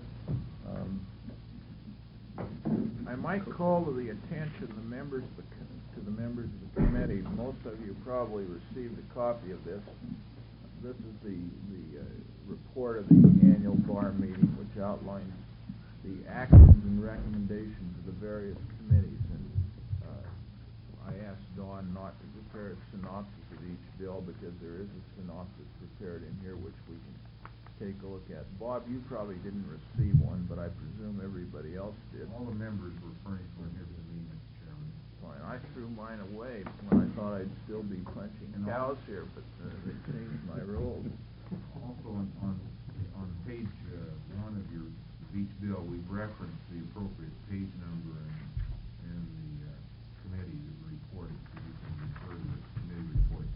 I might call to the attention of the members of the committee. Most of you probably received a copy of this. This is the report of the annual bar meeting, which outlines the actions and recommendations of the various committees. And I asked Dawn not to prepare a synopsis of each bill, because there is a synopsis prepared in here which we can take a look at. Bob, you probably didn't receive one, but I presume everybody else did. All the members were furnished one here to me, Mr. Chairman. Fine. I threw mine away when I thought I'd still be punching And cows here, but they changed my rules. Also, on page 1 of each bill, we've referenced the appropriate page number and the committee report, so you can refer to the committee report.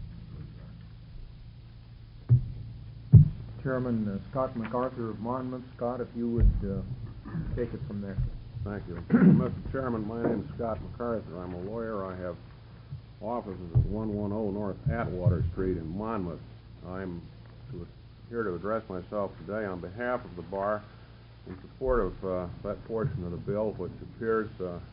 Chairman Scott MacArthur of Monmouth. Scott, if you would take it from there. Thank you. Mr. Chairman, my name is Scott MacArthur. I'm a lawyer. I have offices at 110 North Atwater Street in Monmouth. I'm here to address myself today on behalf of the bar in support of that portion of the bill which appears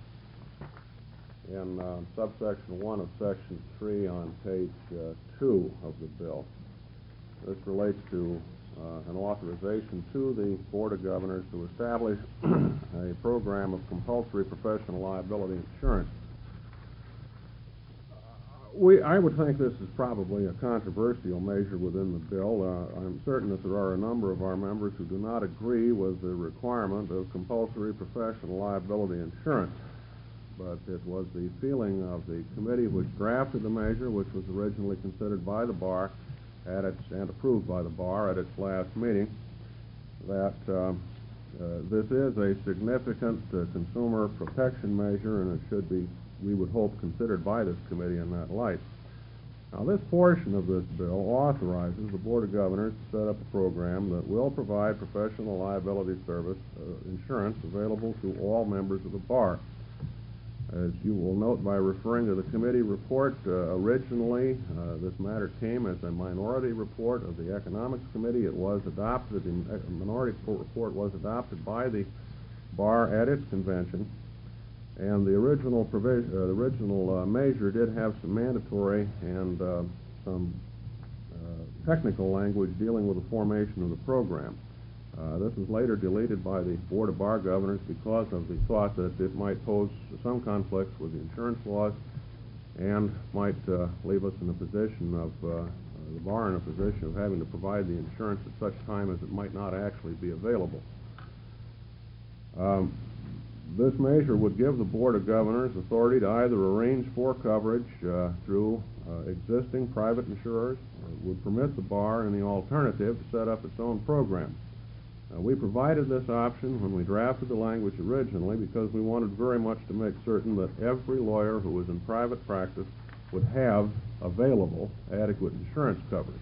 in subsection 1 of section 3 on page 2 of the bill. This relates to an authorization to the Board of Governors to establish a program of compulsory professional liability insurance. I would think this is probably a controversial measure within the bill. I'm certain that there are a number of our members who do not agree with the requirement of compulsory professional liability insurance. But it was the feeling of the committee which drafted the measure, which was originally considered by the bar and approved by the bar at its last meeting, that this is a significant consumer protection measure, and it should be, we would hope, considered by this committee in that light. Now, this portion of this bill authorizes the Board of Governors to set up a program that will provide professional liability service insurance available to all members of the bar. As you will note by referring to the committee report, originally this matter came as a minority report of the Economics Committee. It was adopted, the minority report was adopted by the bar at its convention, and the original measure did have some mandatory and some technical language dealing with the formation of the program. This was later deleted by the Board of Bar Governors because of the thought that it might pose some conflicts with the insurance laws and might leave us in a position of, the bar in a position of having to provide the insurance at such time as it might not actually be available. This measure would give the Board of Governors authority to either arrange for coverage through existing private insurers, or would permit the bar in the alternative to set up its own program. We provided this option when we drafted the language originally because we wanted very much to make certain that every lawyer who was in private practice would have available adequate insurance coverage.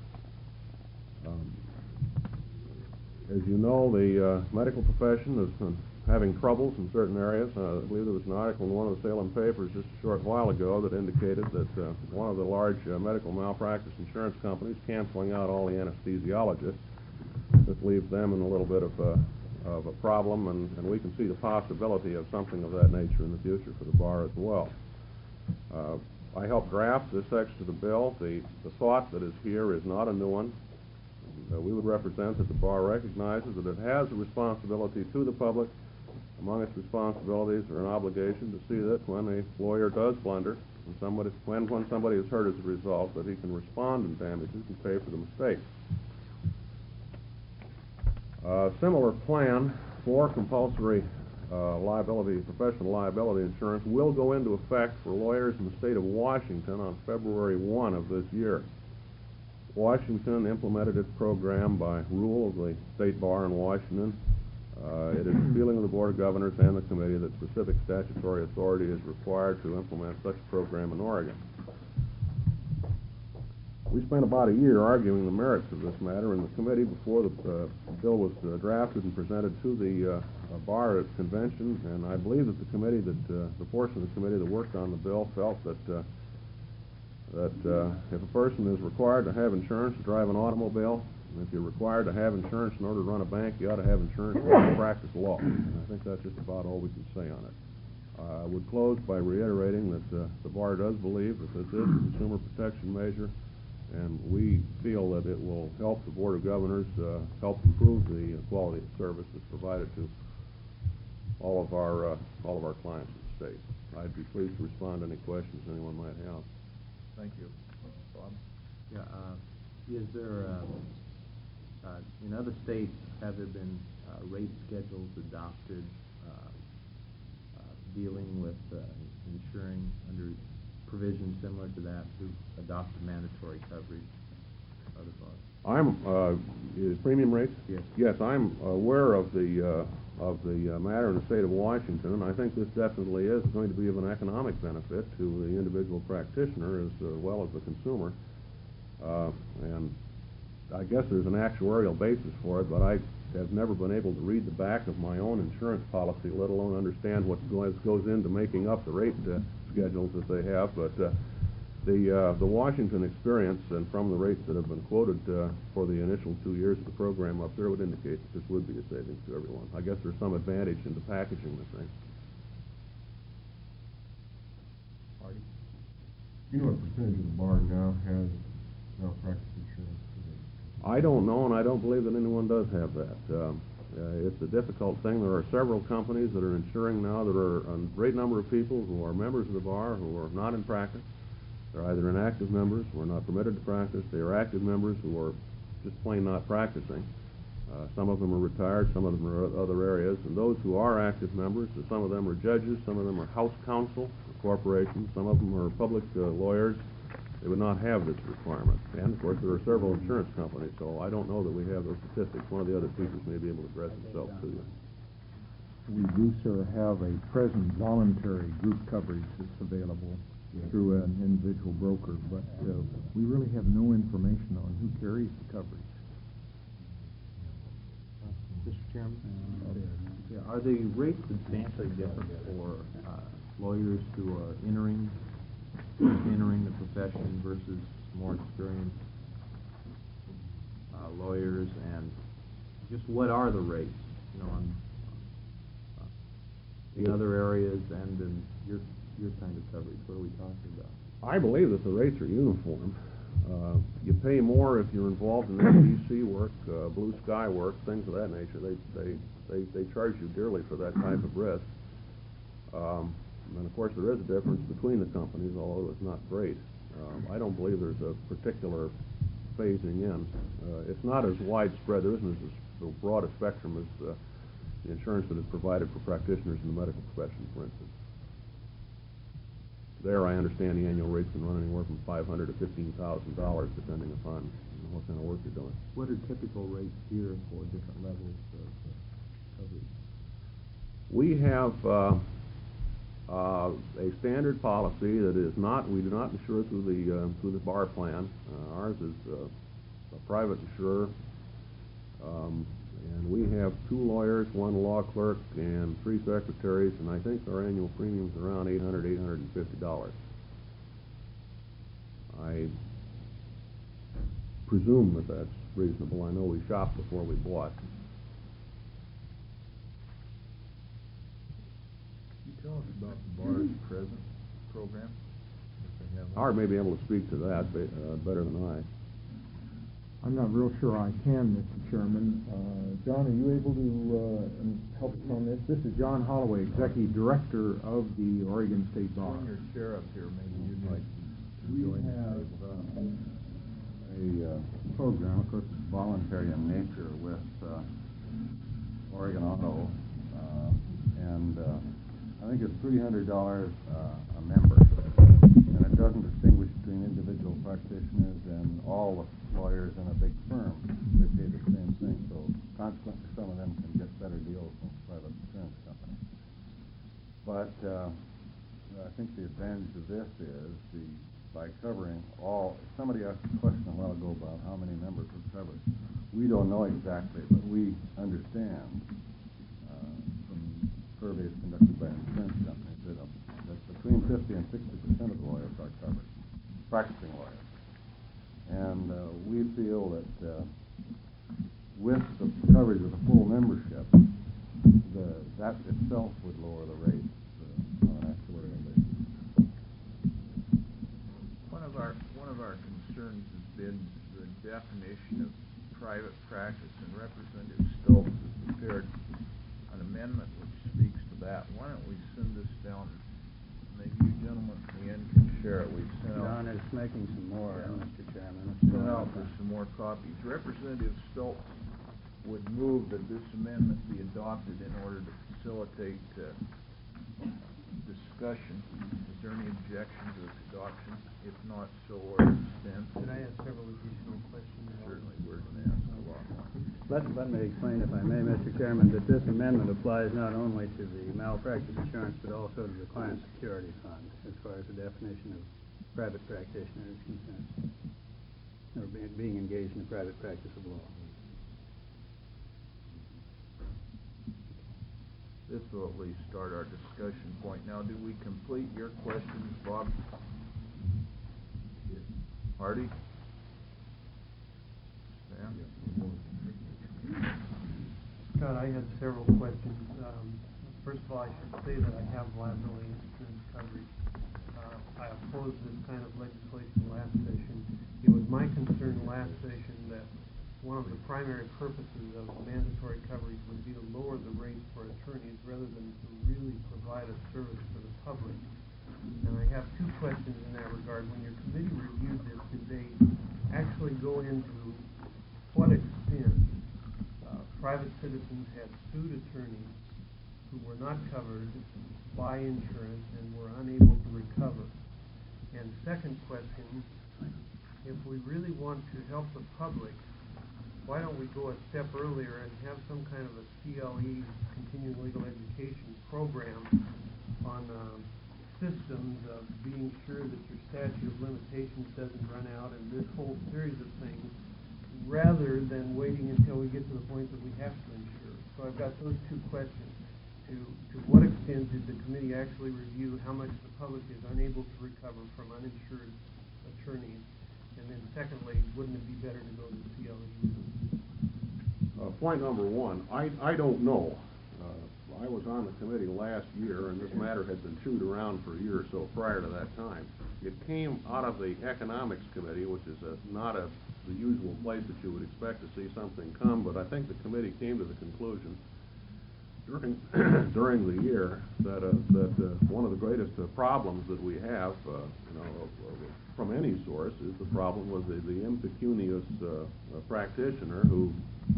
As you know, the medical profession has been having troubles in certain areas. I believe there was an article in one of the Salem papers just a short while ago that indicated that one of the large medical malpractice insurance companies canceling out all the anesthesiologists. This leaves them in a little bit of a problem, and we can see the possibility of something of that nature in the future for the bar as well. I helped draft this section of the bill. The thought that is here is not a new one. We would represent that the bar recognizes that it has a responsibility to the public. Among its responsibilities are an obligation to see that when a lawyer does blunder, when somebody is hurt as a result, that he can respond in damages and pay for the mistake. A similar plan for compulsory professional liability insurance will go into effect for lawyers in the state of Washington on February 1 of this year. Washington implemented its program by rule of the State Bar in Washington. It is the feeling of the Board of Governors and the committee that specific statutory authority is required to implement such a program in Oregon. We spent about a year arguing the merits of this matter in the committee before the bill was drafted and presented to the bar at its convention, and I believe that the portion of the committee that worked on the bill felt that if a person is required to have insurance to drive an automobile, and if you're required to have insurance in order to run a bank, you ought to have insurance in order to practice law. And I think that's just about all we can say on it. I would close by reiterating that the bar does believe that this is a consumer protection measure, and we feel that it will help the Board of Governors help improve the quality of service that's provided to all of our clients in the state. I'd be pleased to respond to any questions anyone might have. Thank you. Bob? Yeah, is there, in other states, have there been rate schedules adopted dealing with insuring under provisions similar to that to adopt mandatory coverage? Other thoughts? Premium rates? Yes. Yes, I'm aware of the matter in the state of Washington, and I think this definitely is going to be of an economic benefit to the individual practitioner as well as the consumer. And I guess there's an actuarial basis for it, but I have never been able to read the back of my own insurance policy, let alone understand what goes into making up the rate schedules that they have. But the Washington experience, and from the rates that have been quoted for the initial 2 years of the program up there, would indicate that this would be a savings to everyone. I guess there's some advantage into packaging the thing. Marty? You know what percentage of the bar now has malpractice insurance? I don't know, and I don't believe that anyone does have that. It's a difficult thing. There are several companies that are insuring now. There are a great number of people who are members of the bar who are not in practice. They're either inactive members who are not permitted to practice, they are active members who are just plain not practicing. Some of them are retired, some of them are other areas, and those who are active members, some of them are judges, some of them are house counsel for corporations, some of them are public lawyers. They would not have this requirement. And, of course, there are several insurance companies, so I don't know that we have those statistics. One of the other teachers may be able to address himself to you. We do, sir, have a present voluntary group coverage that's available through an individual broker, but we really have no information on who carries the coverage. Mr. Chairman? Are the rates substantially different for lawyers who are entering the profession versus more experienced lawyers, and just what are the rates, on the other areas and in your kind of coverage? What are we talking about? I believe that the rates are uniform. You pay more if you're involved in NBC work, blue sky work, things of that nature. They charge you dearly for that type of risk. And of course, there is a difference between the companies, although it's not great. I don't believe there's a particular phasing in. It's not as widespread. There isn't as broad a spectrum as the insurance that is provided for practitioners in the medical profession, for instance. There, I understand the annual rates can run anywhere from $500 to $15,000, depending upon what kind of work you're doing. What are typical rates here for different levels of coverage? We have a standard policy that is not. We do not insure through the bar plan. Ours is a private insurer, and we have 2 lawyers, 1 law clerk, and 3 secretaries, and I think our annual premium is around $850. I presume that that's reasonable. I know we shopped before we bought. Can you tell us about the bar's present program? Howard may be able to speak to that better than I. I'm not real sure I can, Mr. Chairman. John, are you able to help us on this? This is John Holloway, Executive Director of the Oregon State Bar. When your sheriff here, maybe you'd like to We join the have table. a program, of course, it's voluntary in nature with Oregon Auto, and I think it's $300 a member, and it doesn't distinguish between individual practitioners and all the lawyers in a big firm. They pay the same thing, so consequently some of them can get better deals from private insurance companies. But I think the advantage of this is by covering all. Somebody asked a question a while ago about how many members are covered. We don't know exactly, but we understand from surveys conducted by insurance companies that between 50 and 60% of the lawyers are covered, practicing lawyers. And we feel that with the coverage of the full membership, that itself would lower the rates on an actuarial basis. One of our concerns has been the definition of private practice, and Representative Stoltz has prepared an amendment which speaks to that. Why don't we send this down? Maybe you gentlemen at the end can share it. We've sent out. John is making some more, Mr. Chairman. Sent out for some more copies. Representative Stoltz would move that this amendment be adopted in order to facilitate discussion. Is there any objection to its adoption? If not, so ordered. Stand. Could I ask several additional questions? Certainly, we're going to ask a lot more. Let me explain, if I may, Mr. Chairman, that this amendment applies not only to the malpractice insurance, but also to the client security fund, as far as the definition of private practitioner is concerned, or being engaged in the private practice of law. This will at least start our discussion point. Now, do we complete your questions, Bob? Hardy? Stan? Scott, I had several questions. First of all, I should say that I have liability insurance coverage. I opposed this kind of legislation last session. It was my concern last session that one of the primary purposes of mandatory coverage would be to lower the rates for attorneys rather than to really provide a service for the public. And I have two questions in that regard. When your committee reviewed this, did they actually go into what extent private citizens had sued attorneys who were not covered by insurance and were unable to recover? And second question, if we really want to help the public, why don't we go a step earlier and have some kind of a CLE, continuing legal education program on systems of being sure that your statute of limitations doesn't run out and this whole series of things, rather than waiting until we get to the point that we have to insure. So I've got those two questions. To what extent did the committee actually review how much the public is unable to recover from uninsured attorneys? And then secondly, wouldn't it be better to go to the CLE? Point number one, I don't know. I was on the committee last year, and this matter had been chewed around for a year or so prior to that time. It came out of the Economics Committee, which is not the usual place that you would expect to see something come, but I think the committee came to the conclusion during the year that one of the greatest problems that we have, from any source, is the problem with the impecunious practitioner who,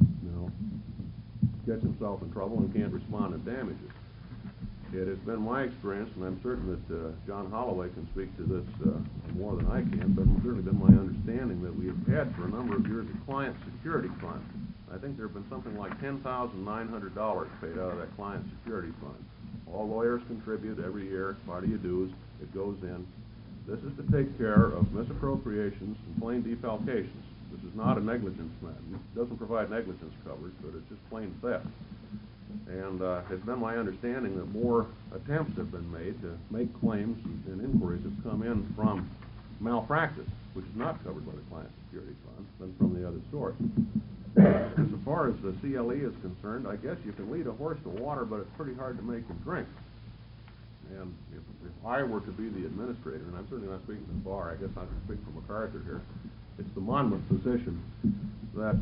gets himself in trouble and can't respond to damages. It has been my experience, and I'm certain that John Holloway can speak to this more than I can, but it's certainly been my understanding that we have had for a number of years a client security fund. I think there have been something like $10,900 paid out of that client security fund. All lawyers contribute every year, part of your dues, it goes in. This is to take care of misappropriations and plain defalcations. This is not a negligence matter. It doesn't provide negligence coverage, but it's just plain theft. And it's been my understanding that more attempts have been made to make claims and inquiries have come in from malpractice, which is not covered by the client security fund, than from the other source. As far as the CLE is concerned, I guess you can lead a horse to water, but it's pretty hard to make him drink. And if I were to be the administrator, and I'm certainly not speaking to the bar, I guess I can speak for MacArthur here, it's the Monmouth position that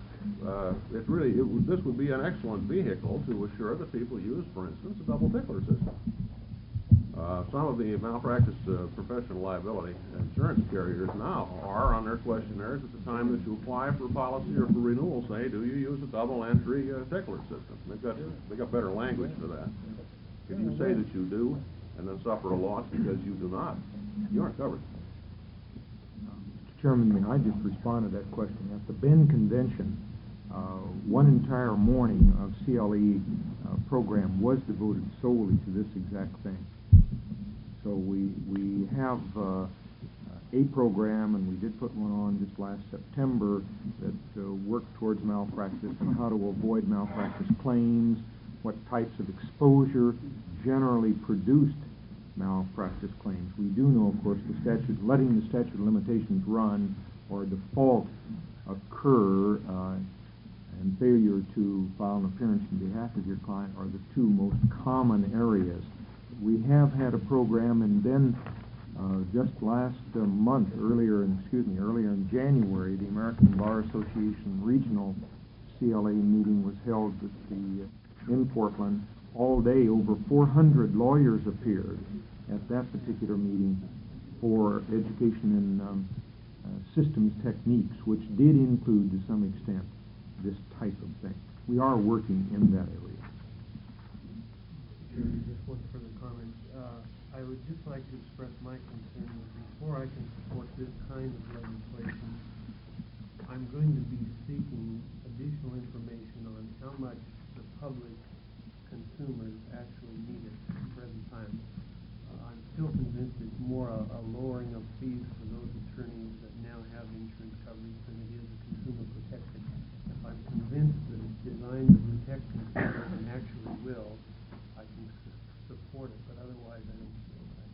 this would be an excellent vehicle to assure that people use, for instance, a double tickler system. Some of the malpractice professional liability insurance carriers now are on their questionnaires at the time that you apply for a policy or for renewal say, do you use a double entry tickler system? They've got better language for that. If you say that you do and then suffer a loss because you do not, you aren't covered. Mr. Chairman, may I just respond to that question? At the Bend Convention, one entire morning of CLE program was devoted solely to this exact thing. So we have a program, and we did put one on just last September that worked towards malpractice and how to avoid malpractice claims, what types of exposure generally produced malpractice claims. We do know, of course, letting the statute of limitations run or default occur and failure to file an appearance on behalf of your client are the two most common areas. We have had a program, and then just last month, earlier in January, the American Bar Association regional CLA meeting was held in Portland. All day, over 400 lawyers appeared at that particular meeting for education in systems techniques, which did include, to some extent, this type of thing. We are working in that area. Just one further comment. I would just like to express my concern that before I can support this kind of legislation, I'm going to be seeking additional information on how much the public consumers actually need it at the present time. I'm still convinced it's more a lowering of fees for those attorneys that now have insurance coverage than it is a consumer protection. If I'm convinced that it's designed to protect consumers and actually will, I can support it, but otherwise I don't feel that.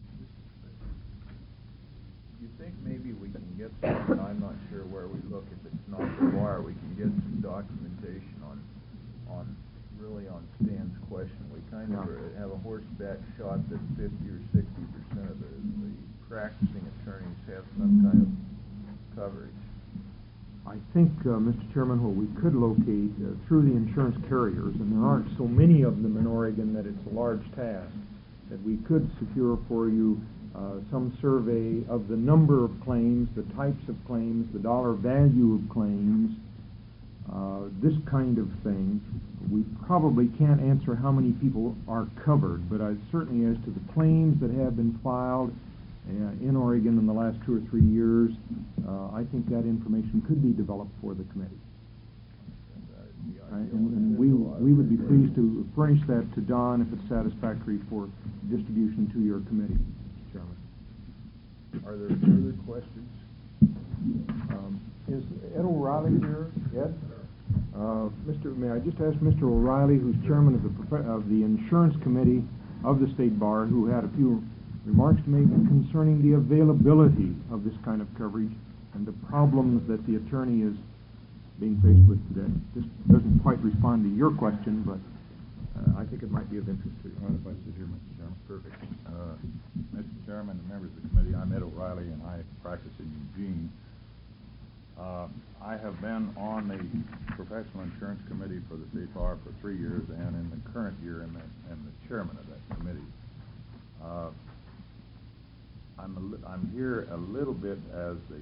You think maybe we can get some, I'm not sure where we look, if it's not the bar, we can get some documentation on Stan's question. We kind of have a horseback shot that 50 or 60% of the practicing attorneys have some kind of coverage. I think, Mr. Chairman, what we could locate through the insurance carriers, and there aren't so many of them in Oregon that it's a large task, that we could secure for you some survey of the number of claims, the types of claims, the dollar value of claims, this kind of thing. We probably can't answer how many people are covered, but certainly as to the claims that have been filed in Oregon in the last 2 or 3 years, I think that information could be developed for the committee. And we would be pleased to furnish that to Don if it's satisfactory for distribution to your committee, Mr. Chairman. Are there further questions? Is Ed O'Reilly here? Ed? May I just ask Mr. O'Reilly, who's chairman of the insurance committee of the State Bar, who had a few remarks to make concerning the availability of this kind of coverage and the problems that the attorney is being faced with today. This doesn't quite respond to your question, but I think it might be of interest to you. If I sit here, Mr. Chairman. Perfect. Mr. Chairman and members of the committee, I'm Ed O'Reilly, and I practice in Eugene. I have been on the professional insurance committee for the State Bar for 3 years, and in the current year, am the chairman of that committee. I'm here a little bit as the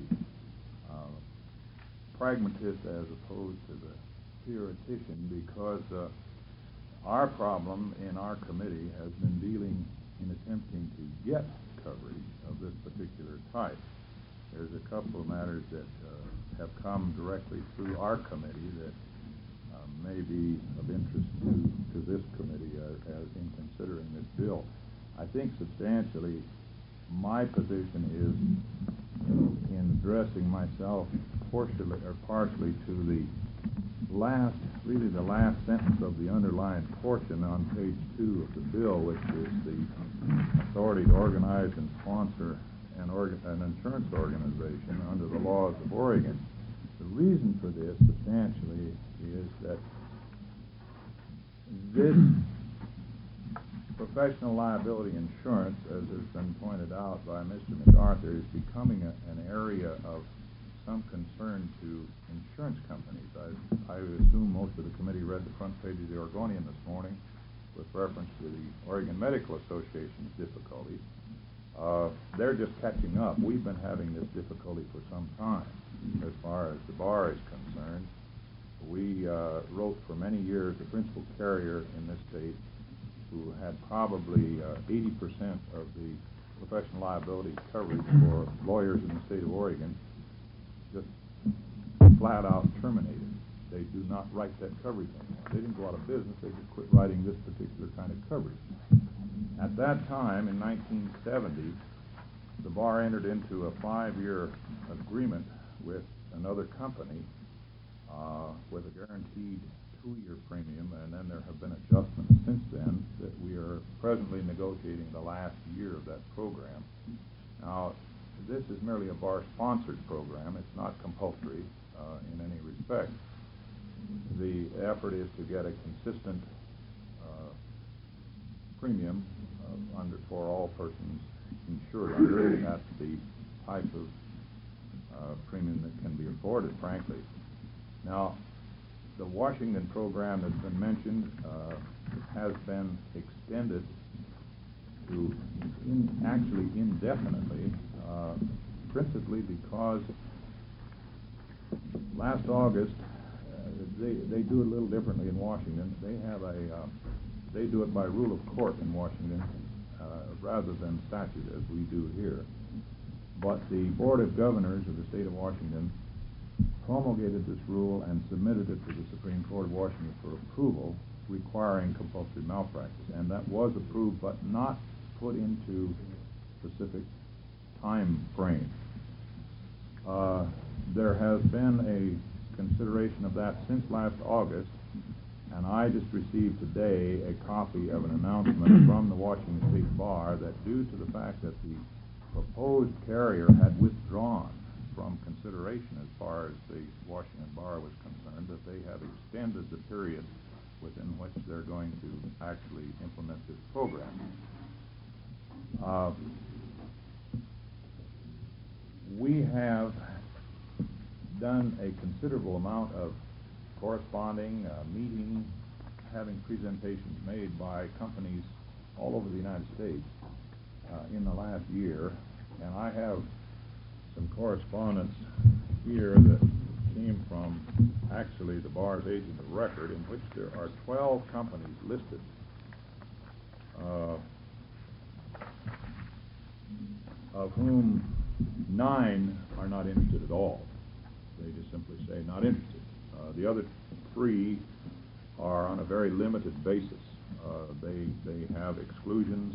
pragmatist as opposed to the theoretician, because our problem in our committee has been dealing in attempting to get coverage of this particular type. There's a couple of matters that have come directly through our committee that may be of interest to this committee as in considering this bill. I think substantially my position is in addressing myself partially to the last sentence of the underlying portion on page 2 of the bill, which is the authority to organize and sponsor an insurance organization under the laws of Oregon. The reason for this substantially is that this professional liability insurance, as has been pointed out by Mr. MacArthur, is becoming an area of some concern to insurance companies. I assume most of the committee read the front page of the Oregonian this morning with reference to the Oregon Medical Association's difficulties. They're just catching up. We've been having this difficulty for some time as far as the bar is concerned. We wrote for many years the principal carrier in this state, who had probably 80% of the professional liability coverage for lawyers in the state of Oregon, just flat out terminated. They do not write that coverage anymore. They didn't go out of business, they just quit writing this particular kind of coverage. At that time, in 1970, the bar entered into a 5-year agreement with another company with a guaranteed 2-year premium, and then there have been adjustments since then that we are presently negotiating the last year of that program. Now, this is merely a bar-sponsored program. It's not compulsory in any respect. The effort is to get a consistent premium for all persons insured under it. That's the type of premium that can be afforded, frankly. Now, the Washington program that's been mentioned has been extended to actually indefinitely, principally because last August, they do it a little differently in Washington. They do it by rule of court in Washington rather than statute as we do here. But the Board of Governors of the state of Washington promulgated this rule and submitted it to the Supreme Court of Washington for approval, requiring compulsory malpractice. And that was approved, but not put into specific time frame. There has been a consideration of that since last August, and I just received today a copy of an announcement from the Washington State Bar that due to the fact that the proposed carrier had withdrawn from consideration as far as the Washington Bar was concerned, that they have extended the period within which they're going to actually implement this program. We have done a considerable amount of corresponding, meeting, having presentations made by companies all over the United States in the last year, and I have some correspondence here that came from actually the bar's agent of record, in which there are 12 companies listed. Of whom 9 are not interested at all. They just simply say not interested. The other 3 are on a very limited basis. They have exclusions.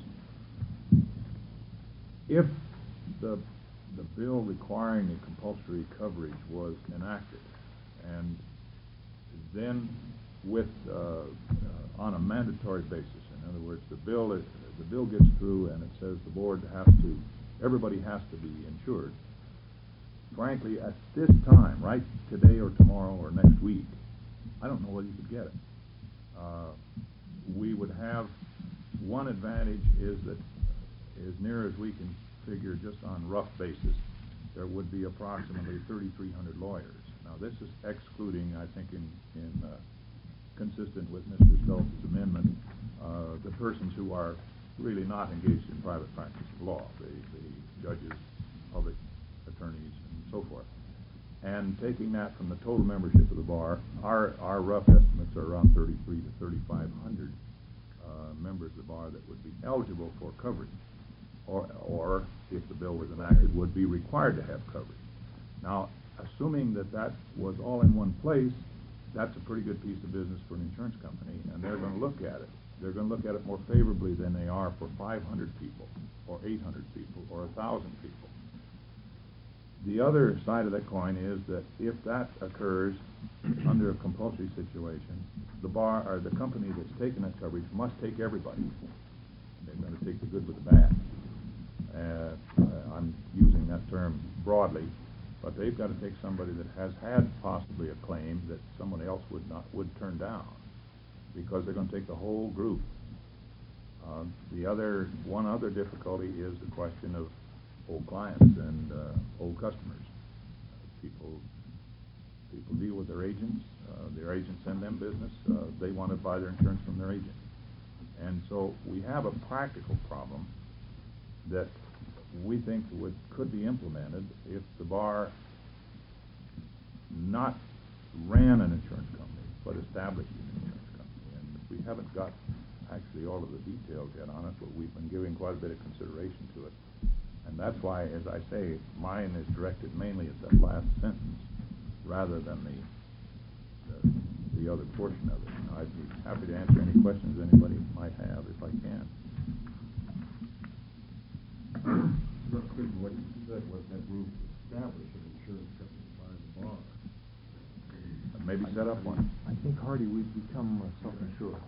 If the bill requiring the compulsory coverage was enacted, and then with on a mandatory basis, in other words, the bill gets through and it says the board has to, everybody has to be insured. Frankly, at this time, right today or tomorrow or next week, I don't know whether you could get it. We would have one advantage is that, as near as we can figure just on rough basis, there would be approximately 3,300 lawyers. Now, this is excluding, I think, consistent with Mr. Stoltz's amendment, the persons who are really not engaged in private practice of law, the judges, public attorneys, and so forth. And taking that from the total membership of the bar, our rough estimates are around 3,300 to 3,500 members of the bar that would be eligible for coverage, or if the bill was enacted, would be required to have coverage. Now, assuming that that was all in one place, that's a pretty good piece of business for an insurance company, and they're going to look at it. They're going to look at it more favorably than they are for 500 people, or 800 people, or 1,000 people. The other side of that coin is that if that occurs under a compulsory situation, the bar or the company that's taking that coverage must take everybody. They're going to take the good with the bad. I'm using that term broadly, but they've got to take somebody that has had possibly a claim that someone else would turn down, because they're going to take the whole group. One other difficulty is the question of old clients and old customers. People deal with their agents. Their agents send them business. They want to buy their insurance from their agent. And so we have a practical problem that we think could be implemented if the bar not ran an insurance company, but established an insurance company. And we haven't got actually all of the details yet on it, but we've been giving quite a bit of consideration to it. And that's why, as I say, mine is directed mainly at that last sentence rather than the other portion of it. Now, I'd be happy to answer any questions anybody might have if I can. Not clear what you said, what that means to establish an insurance company by the bar. Maybe set up one. I think, Hardy, we've become self-insured.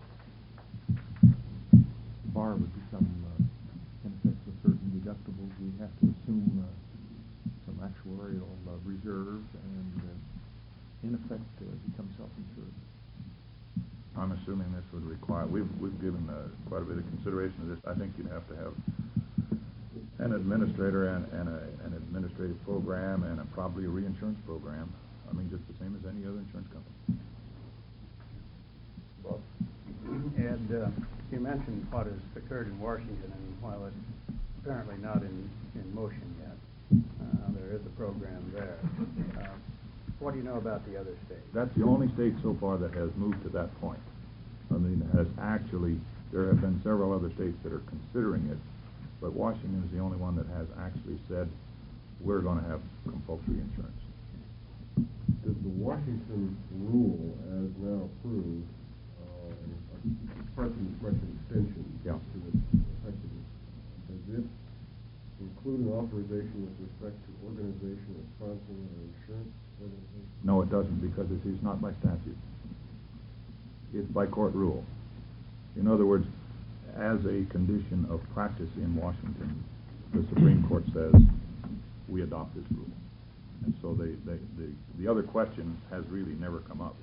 The bar would become, in effect, with certain deductibles. We have to assume some actuarial reserves and, in effect, become self-insured. I'm assuming this would require, we've given quite a bit of consideration to this. I think you'd have to have an administrator and an administrative program and probably a reinsurance program. I mean, just the same as any other insurance company. Well, and you mentioned what has occurred in Washington, and while it's apparently not in motion yet, there is a program there. What do you know about the other states? That's the only state so far that has moved to that point. I mean, there have been several other states that are considering it, but Washington is the only one that has actually said, we're going to have compulsory insurance. Does the Washington rule, as now approved, apart from this much extension to its effectiveness, does it include an authorization with respect to organization or sponsoring an insurance organization? No, it doesn't, because it is not by statute. It's by court rule. In other words, as a condition of practice in Washington, the Supreme Court says, we adopt this rule. And so the other question has really never come up.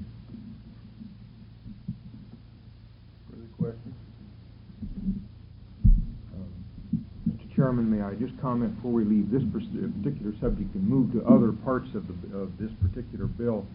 Further questions? Mr. Chairman, may I just comment before we leave this particular subject and move to other parts of this particular bill?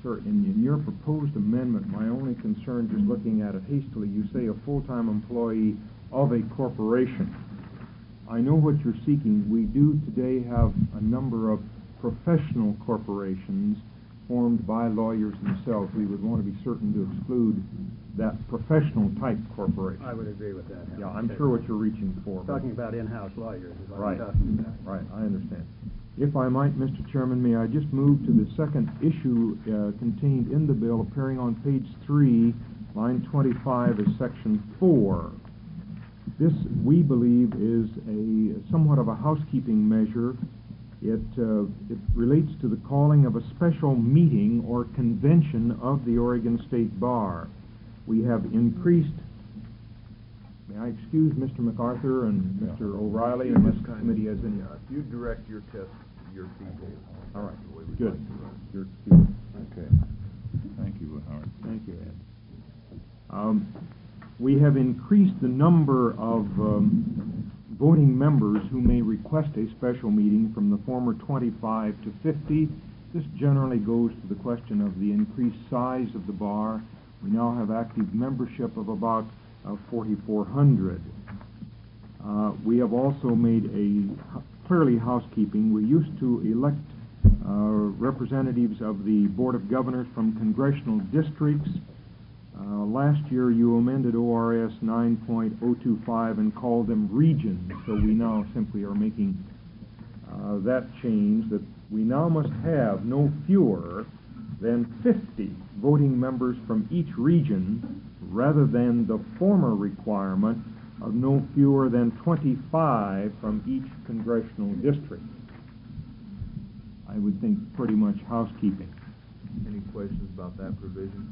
Sir, in your proposed amendment, my only concern, just looking at it hastily, you say a full-time employee of a corporation. I know what you're seeking. We do today have a number of professional corporations formed by lawyers themselves. We would want to be certain to exclude that professional type corporation. I would agree with that. Yeah, I'm sure what you're reaching for. but- Talking about in-house lawyers is what Right, I'm talking about. right, I understand. If I might, Mr. Chairman, may I just move to the second issue contained in the bill, appearing on page 3, line 25, is section 4. This, we believe, is a somewhat of a housekeeping measure. It relates to the calling of a special meeting or convention of the Oregon State Bar. We have increased. May I excuse Mr. MacArthur and Mr. O'Reilly unless the committee has any? If you direct your test to your people. All right, the way we'd good. like to run. You're excused. Okay. Thank you, Howard. Thank you, Ed. We have increased the number of voting members who may request a special meeting from the former 25 to 50. This generally goes to the question of the increased size of the bar. We now have active membership of about 4,400. We have also made clearly housekeeping. We used to elect representatives of the Board of Governors from congressional districts. Last year you amended ORS 9.025 and called them regions, so we now simply are making that change, that we now must have no fewer than 50 voting members from each region, rather than the former requirement of no fewer than 25 from each congressional district. I would think pretty much housekeeping. Any questions about that provision?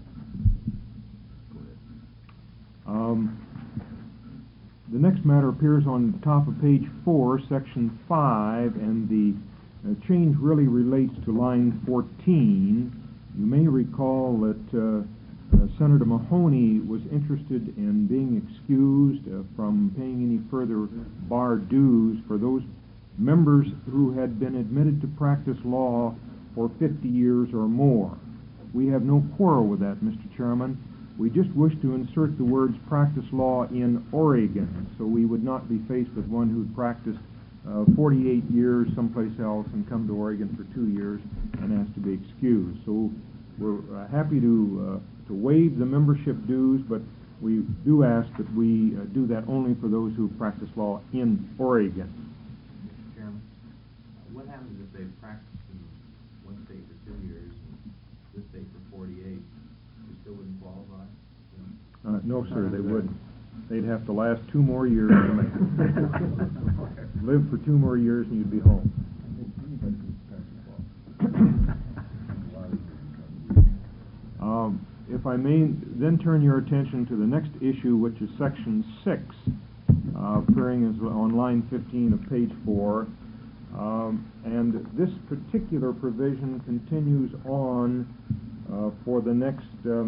Go ahead. The next matter appears on the top of page 4, section 5, and the change really relates to line 14. You may recall that Senator Mahoney was interested in being excused from paying any further bar dues for those members who had been admitted to practice law for 50 years or more. We have no quarrel with that, Mr. Chairman. We just wish to insert the words practice law in Oregon, so we would not be faced with one who'd practiced 48 years someplace else and come to Oregon for 2 years and asked to be excused. So we're happy to waive the membership dues, but we do ask that we do that only for those who practice law in Oregon. Mr. Chairman, what happens if they've practiced in one state for 2 years and this state for 48? You still wouldn't qualify? No, sir, they wouldn't. They'd have to last 2 more years to make it. Live for 2 more years and you'd be home. If I may then turn your attention to the next issue, which is section 6, appearing as on line 15 of page 4. And this particular provision continues on for the next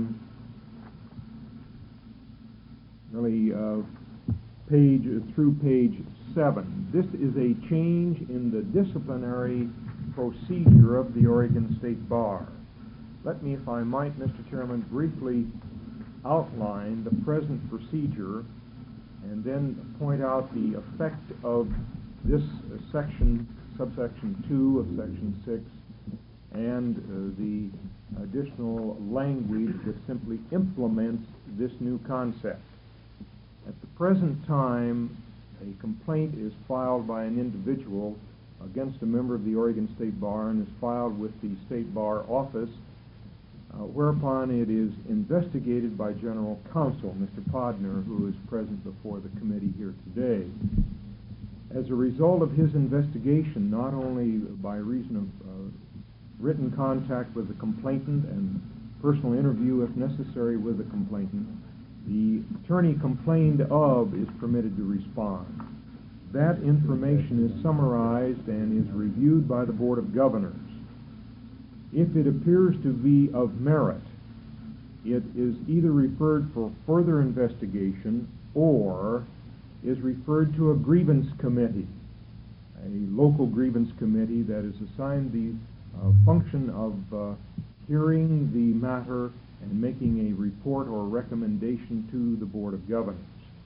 page through page 7. This is a change in the disciplinary procedure of the Oregon State Bar. Let me, if I might, Mr. Chairman, briefly outline the present procedure and then point out the effect of this subsection 2 of section 6, and the additional language that simply implements this new concept. At the present time, a complaint is filed by an individual against a member of the Oregon State Bar and is filed with the State Bar office, whereupon it is investigated by General Counsel, Mr. Podner, who is present before the committee here today. As a result of his investigation, not only by reason of written contact with the complainant and personal interview, if necessary, with the complainant, the attorney complained of is permitted to respond. That information is summarized and is reviewed by the Board of Governors. If it appears to be of merit, it is either referred for further investigation or is referred to a grievance committee, a local grievance committee that is assigned the function of hearing the matter and making a report or recommendation to the Board of Governors.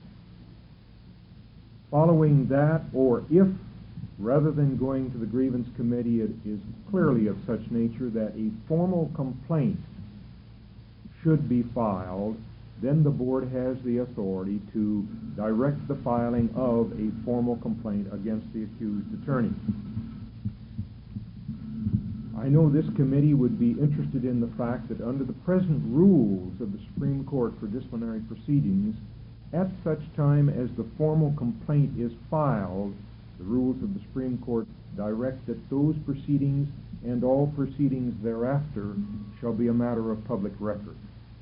Following that, or if, rather than going to the grievance committee, it is clearly of such nature that a formal complaint should be filed, then the board has the authority to direct the filing of a formal complaint against the accused attorney. I know this committee would be interested in the fact that under the present rules of the Supreme Court for disciplinary proceedings, at such time as the formal complaint is filed, the rules of the Supreme Court direct that those proceedings and all proceedings thereafter shall be a matter of public record.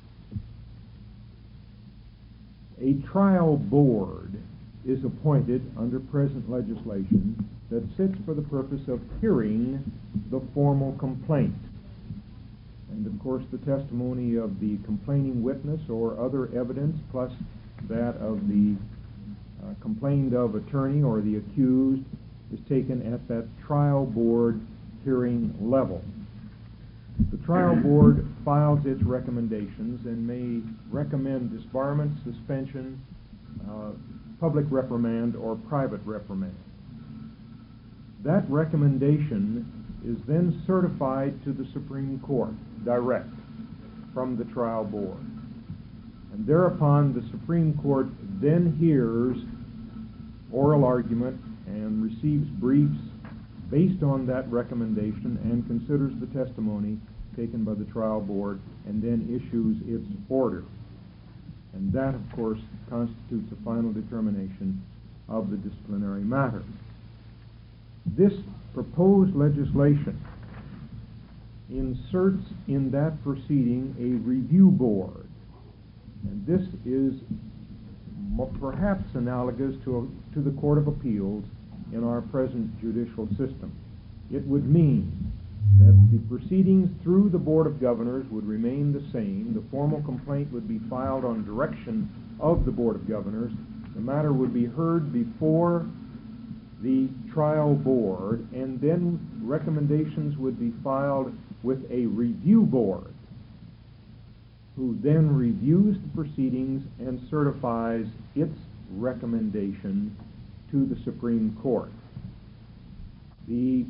A trial board is appointed under present legislation that sits for the purpose of hearing the formal complaint. And of course the testimony of the complaining witness or other evidence plus that of the complained of attorney or the accused is taken at that trial board hearing level. The trial board files its recommendations and may recommend disbarment, suspension, public reprimand, or private reprimand. That recommendation is then certified to the Supreme Court, direct, from the trial board. And thereupon the Supreme Court then hears oral argument and receives briefs based on that recommendation and considers the testimony taken by the trial board and then issues its order. And that, of course, constitutes a final determination of the disciplinary matter. This proposed legislation inserts in that proceeding a review board. And this is perhaps analogous to the Court of Appeals in our present judicial system. It would mean that the proceedings through the Board of Governors would remain the same. The formal complaint would be filed on direction of the Board of Governors. The matter would be heard before the trial board, and then recommendations would be filed with a review board, who then reviews the proceedings and certifies its recommendation to the Supreme Court. The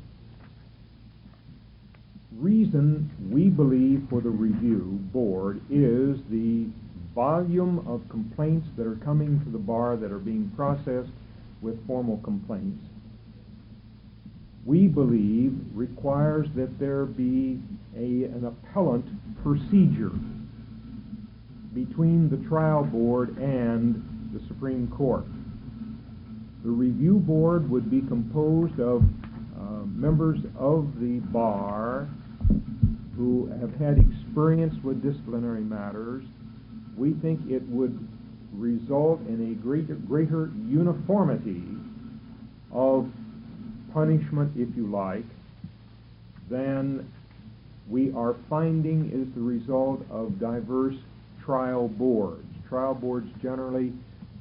reason we believe for the review board is the volume of complaints that are coming to the bar that are being processed with formal complaints. We believe requires that there be an appellant procedure between the trial board and the Supreme Court. The review board would be composed of members of the bar who have had experience with disciplinary matters. We think it would result in a greater uniformity of punishment, if you like, than we are finding is the result of diverse trial boards. Trial boards generally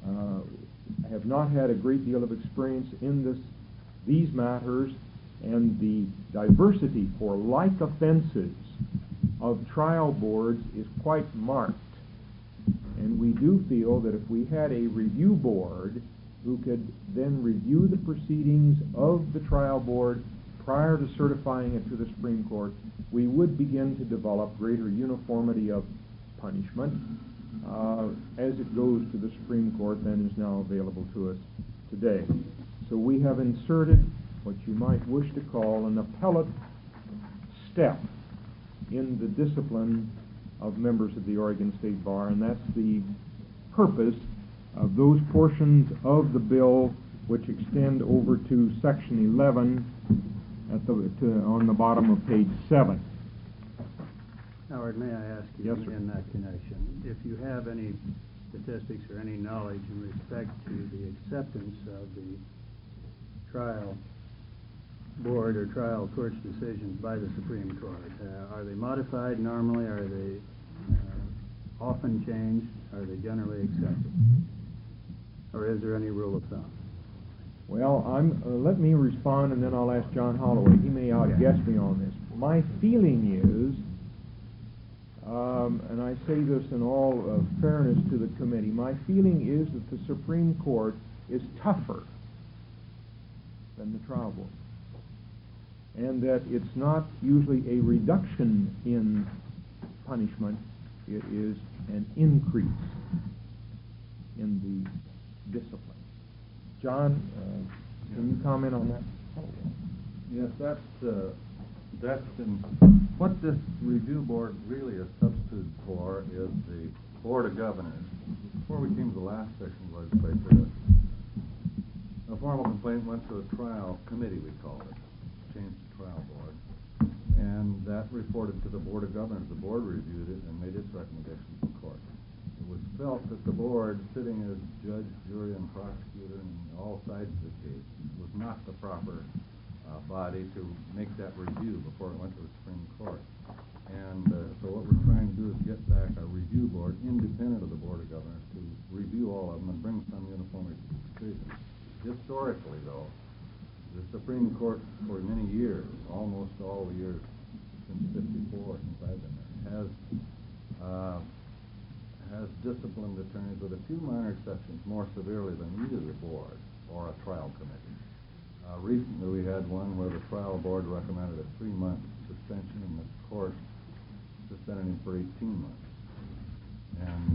have not had a great deal of experience in these matters, and the diversity for like offenses of trial boards is quite marked. And we do feel that if we had a review board who could then review the proceedings of the trial board prior to certifying it to the Supreme Court, we would begin to develop greater uniformity of punishment as it goes to the Supreme Court than is now available to us today. So we have inserted what you might wish to call an appellate step in the discipline of members of the Oregon State Bar, and that's the purpose of those portions of the bill which extend over to Section 11 on the bottom of page 7. Howard, may I ask you in that connection, if you have any statistics or any knowledge in respect to the acceptance of the trial board or trial court's decisions by the Supreme Court? Are they modified normally? Are they often changed? Are they generally accepted? Or is there any rule of thumb? Well, let me respond, and then I'll ask John Holloway. He may outguess me on this. My feeling is and I say this in all fairness to the committee, my feeling is that the Supreme Court is tougher than the trial board, and that it's not usually a reduction in punishment, it is an increase in the discipline. John, can you comment on that? Yes, that's been, what this review board really is substituted for is the Board of Governors. Before we came to the last section of the legislature, a formal complaint went to a trial committee, we called it, changed to trial board, and that reported to the Board of Governors. The board reviewed it and made its recommendations to the court. It was felt that the board, sitting as judge, jury, and prosecutor in all sides of the case, was not the proper body to make that review before it went to the Supreme Court. And so what we're trying to do is get back a review board, independent of the Board of Governors, to review all of them and bring some uniformity to the decision. Historically, though, the Supreme Court, for many years, almost all the years since '54, since I've been there, has disciplined attorneys, with a few minor exceptions, more severely than either the board or a trial committee. Recently, we had one where the trial board recommended a 3-month suspension, and the court suspended him for 18 months. And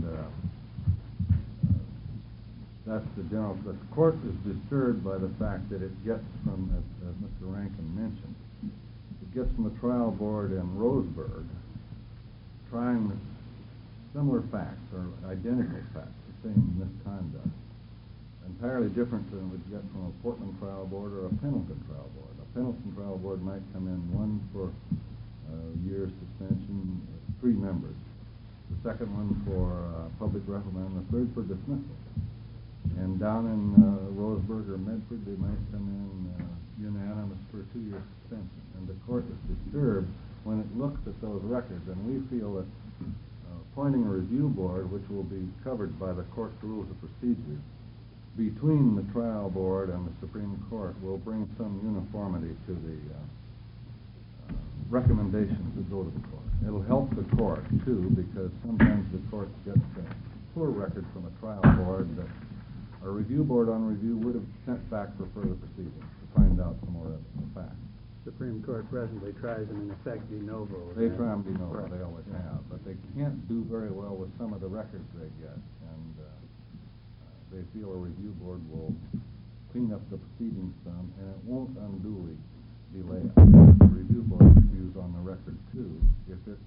that's the general. The court is disturbed by the fact that it gets from, as Mr. Rankin mentioned, it gets from the trial board in Roseburg, trying similar facts or identical facts, the same misconduct, entirely different than we'd get from a Portland trial board or a Pendleton trial board. A Pendleton trial board might come in, one for a year suspension, 3 members. The second one for public reprimand, the third for dismissal. And down in Roseburg or Medford, they might come in unanimous for a 2-year suspension. And the court is disturbed when it looks at those records, and we feel that appointing a review board, which will be covered by the court's rules of procedure, between the trial board and the Supreme Court will bring some uniformity to the recommendations that go to the court. It'll help the court, too, because sometimes the court gets a poor record from a trial board that a review board on review would have sent back for further proceedings to find out some more facts. Supreme Court presently tries them in effect de novo. They try them de novo, they always have, but they can't do very well with some of the records they get, and they feel a review board will clean up the proceedings some, and it won't unduly delay it. The review board reviews on the record too. If it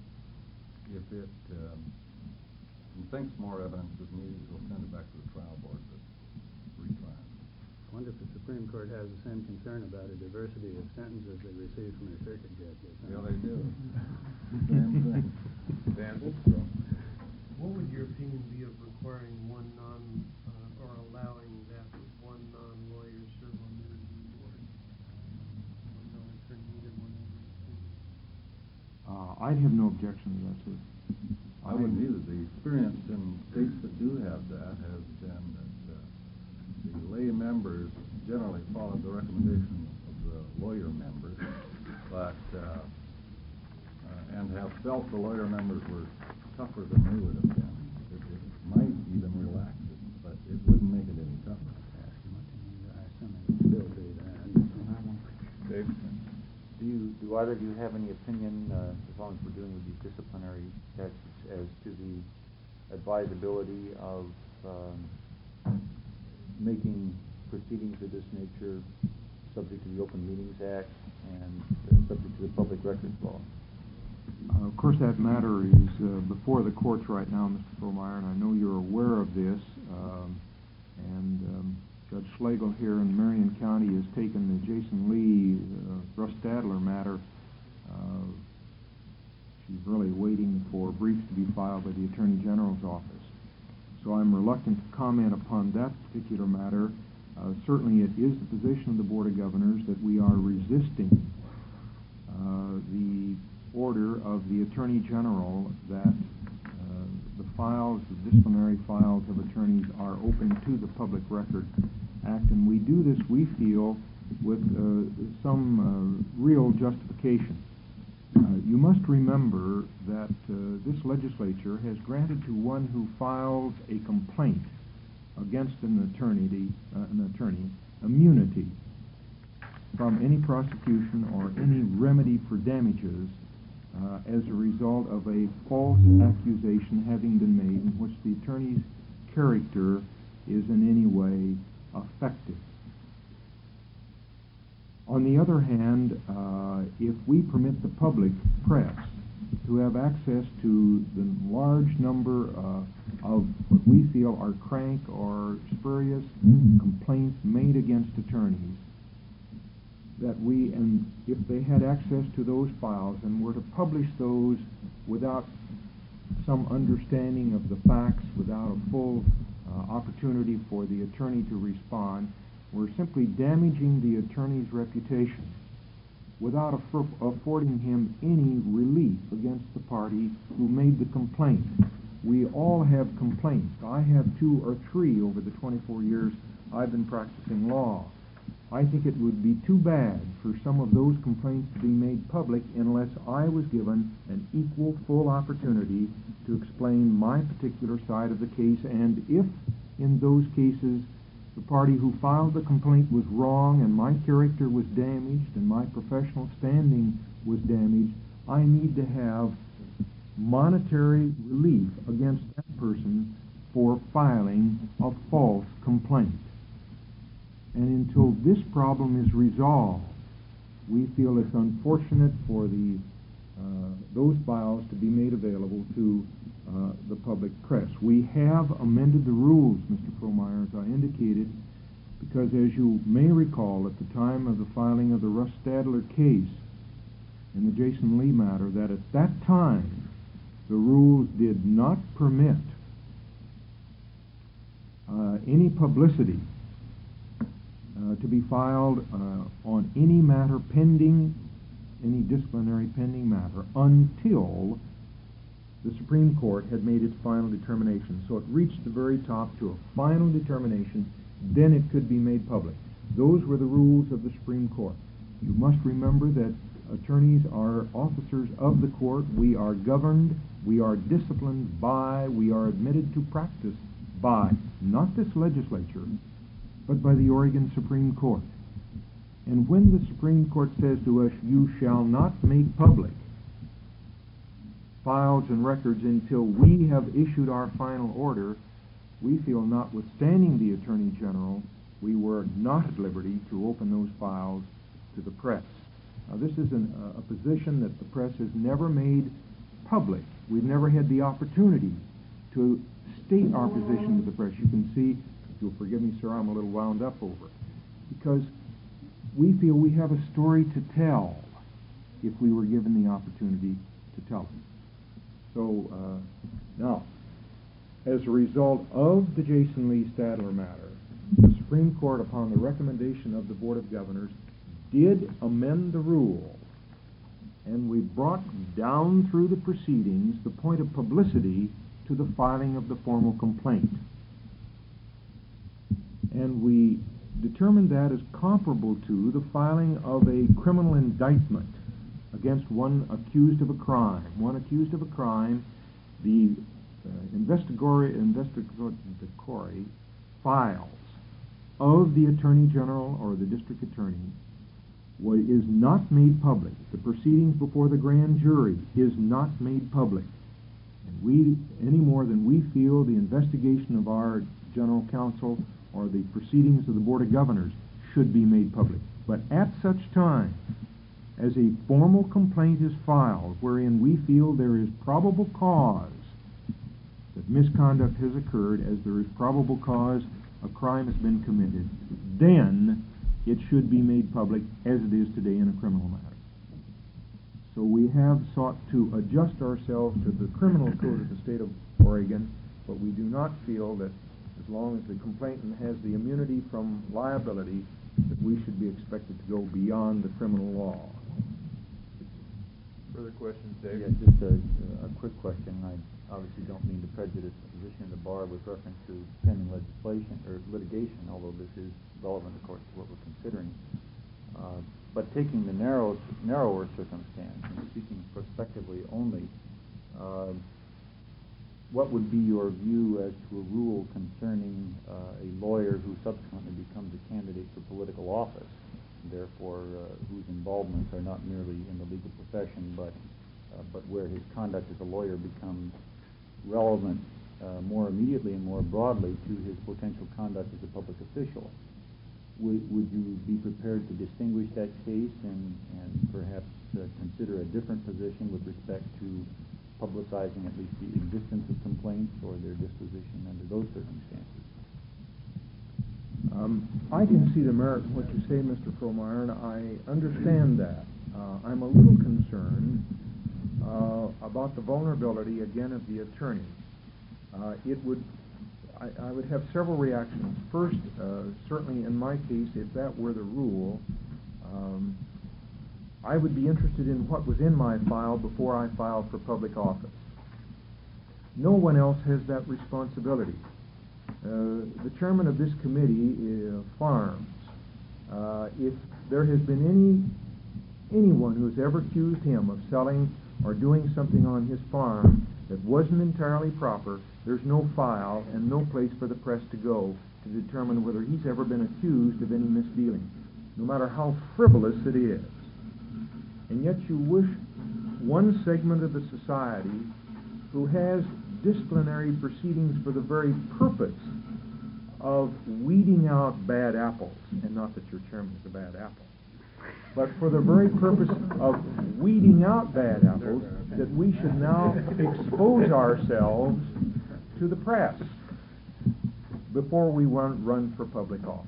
thinks more evidence is needed, it will send it back to the trial board to retry. I wonder if the Supreme Court has the same concern about a diversity of sentences they receive from their circuit judges. Yeah, they do. Same thing. What would your opinion be of requiring one or allowing that one non-lawyer serve on the review board? One non-attorney, either one of these two? I'd have no objection to that, sir. I wouldn't either. The experience in states that do have that has been that the lay members generally followed the recommendation of the lawyer members, but and have felt the lawyer members were tougher than they would have been. It might even relax it, but it wouldn't make it any tougher. Dave? Do either of you have any opinion, as long as we're dealing with these disciplinary statutes, as to the advisability of making proceedings of this nature subject to the Open Meetings Act and subject to the Public Records Law? Of course, that matter is before the courts right now, Mr. Frohmeyer, and I know you're aware of this. Judge Schlegel here in Marion County has taken the Jason Lee, Russ Stadler matter. She's really waiting for briefs to be filed by the Attorney General's office. So I'm reluctant to comment upon that particular matter. Certainly it is the position of the Board of Governors that we are resisting the order of the Attorney General that the files, the disciplinary files of attorneys are open to the Public Record Act, and we do this, we feel, with some real justification. you must remember that this legislature has granted to one who files a complaint against an attorney immunity from any prosecution or any remedy for damages as a result of a false accusation having been made in which the attorney's character is in any way affected. On the other hand, if we permit the public press to have access to the large number of what we feel are crank or spurious complaints made against attorneys, and if they had access to those files and were to publish those without some understanding of the facts, without a full opportunity for the attorney to respond, we're simply damaging the attorney's reputation without affording him any relief against the party who made the complaint. We all have complaints. I have 2 or 3 over the 24 years I've been practicing law. I think it would be too bad for some of those complaints to be made public unless I was given an equal, full opportunity to explain my particular side of the case, and if in those cases the party who filed the complaint was wrong and my character was damaged and my professional standing was damaged, I need to have monetary relief against that person for filing a false complaint. And until this problem is resolved, we feel it's unfortunate for those files to be made available to the public press. We have amended the rules, Mr. Frohmeyer, as I indicated, because as you may recall, at the time of the filing of the Russ Stadler case in the Jason Lee matter, that at that time the rules did not permit any publicity to be filed on any matter pending, any disciplinary pending matter, until the Supreme Court had made its final determination. So it reached the very top to a final determination, then it could be made public. Those were the rules of the Supreme Court. You must remember that attorneys are officers of the court. We are governed, we are disciplined by, we are admitted to practice by, not this legislature, but by the Oregon Supreme Court. And when the Supreme Court says to us, you shall not make public files and records until we have issued our final order, we feel, notwithstanding the Attorney General, we were not at liberty to open those files to the press. Now, this is a position that the press has never made public. We've never had the opportunity to state our position to the press. You can see, if you'll forgive me, sir, I'm a little wound up over it, because we feel we have a story to tell if we were given the opportunity to tell it. So, now, as a result of the Jason Lee Stadler matter, the Supreme Court, upon the recommendation of the Board of Governors, did amend the rule, and we brought down through the proceedings the point of publicity to the filing of the formal complaint. And we determined that as comparable to the filing of a criminal indictment against one accused of a crime. One accused of a crime, the investigatory files of the Attorney General or the District Attorney is not made public. The proceedings before the grand jury is not made public. And we, any more than we feel the investigation of our General Counsel or the proceedings of the Board of Governors should be made public. But at such time as a formal complaint is filed wherein we feel there is probable cause that misconduct has occurred, as there is probable cause a crime has been committed, then it should be made public as it is today in a criminal matter. So we have sought to adjust ourselves to the criminal code of the state of Oregon, but we do not feel that as long as the complainant has the immunity from liability, that we should be expected to go beyond the criminal law. Further questions, Dave? Yeah, just a quick question. I obviously don't mean to prejudice the position of the bar with reference to pending legislation or litigation, although this is relevant, of course, to what we're considering. But taking the narrower circumstance and speaking prospectively only, what would be your view as to a rule concerning a lawyer who subsequently becomes a candidate for political office, therefore whose involvements are not merely in the legal profession, but where his conduct as a lawyer becomes relevant more immediately and more broadly to his potential conduct as a public official? Would you be prepared to distinguish that case and perhaps consider a different position with respect to publicizing at least the existence of complaints or their disposition under those circumstances? I can see the merit in what you say, Mr. Frohmeyer, and I understand that. I'm a little concerned about the vulnerability, again, of the attorney. I would have several reactions. First, certainly in my case, if that were the rule, I would be interested in what was in my file before I filed for public office. No one else has that responsibility. The chairman of this committee farms. If there has been anyone who has ever accused him of selling or doing something on his farm that wasn't entirely proper, there's no file and no place for the press to go to determine whether he's ever been accused of any misdealing, no matter how frivolous it is. And yet you wish one segment of the society who has disciplinary proceedings for the very purpose of weeding out bad apples, and not that your chairman is a bad apple, but for the very purpose of weeding out bad apples, that we should now expose ourselves to the press before we run for public office.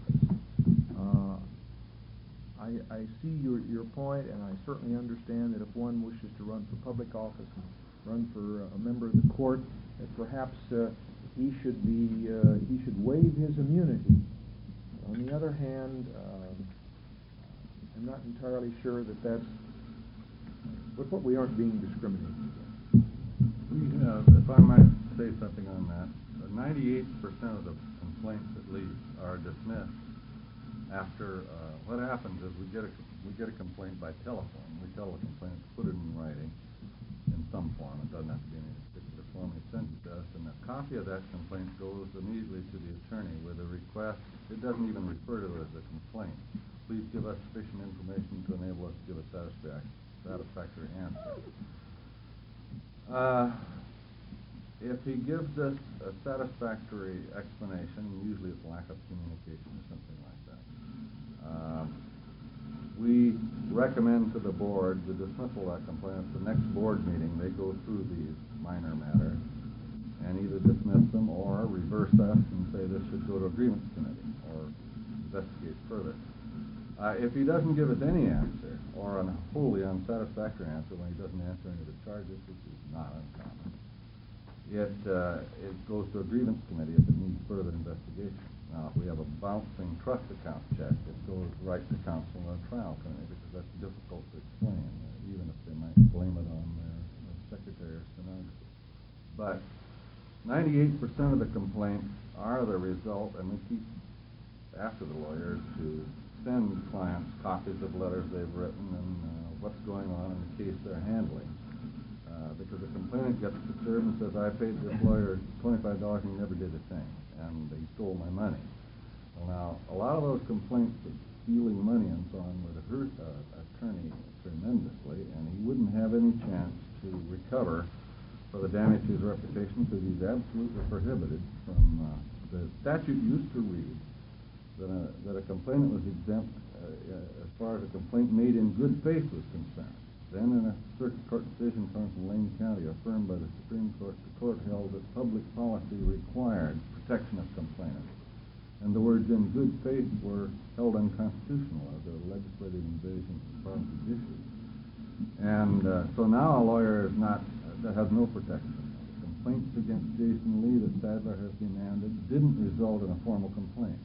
I see your point, and I certainly understand that if one wishes to run for public office and run for a member of the court, that perhaps he should waive his immunity. On the other hand, I'm not entirely sure that that's what we aren't being discriminated against. If I might say something on that, 98% of the complaints at least are dismissed after what happens is we get a complaint by telephone. We tell the complainant to put it in writing in some form. It doesn't have to be in any particular form. He sends it to us, and a copy of that complaint goes immediately to the attorney with a request. It doesn't even refer to it as a complaint. Please give us sufficient information to enable us to give a satisfactory answer. If he gives us a satisfactory explanation, usually it's lack of communication or something like that, we recommend to the board the dismissal of that complaint. At the next board meeting, they go through these minor matters and either dismiss them or reverse us and say this should go to a grievance committee or investigate further. If he doesn't give us any answer or a wholly unsatisfactory answer when he doesn't answer any of the charges, which is not uncommon, it goes to a grievance committee if it needs further investigation. Now, if we have a bouncing trust account check, it goes right to counsel or a trial committee because that's difficult to explain, even if they might blame it on their secretary or stenographer. But 98% of the complaints are the result, and we keep after the lawyers to send clients copies of letters they've written and what's going on in the case they're handling. Because the complainant gets disturbed and says, I paid this lawyer $25 and he never did a thing, and he stole my money. Well, now, a lot of those complaints of stealing money and so on would hurt an attorney tremendously, and he wouldn't have any chance to recover for the damage to his reputation because he's absolutely prohibited from, the statute used to read that a complainant was exempt as far as a complaint made in good faith was concerned. Then in a circuit court decision from Lane County, affirmed by the Supreme Court, the court held that public policy required protection of complainants. And the words in good faith were held unconstitutional as a legislative invasion of the judiciary. And so now a lawyer is that has no protection. The complaints against Jason Lee that Sadler has demanded didn't result in a formal complaint.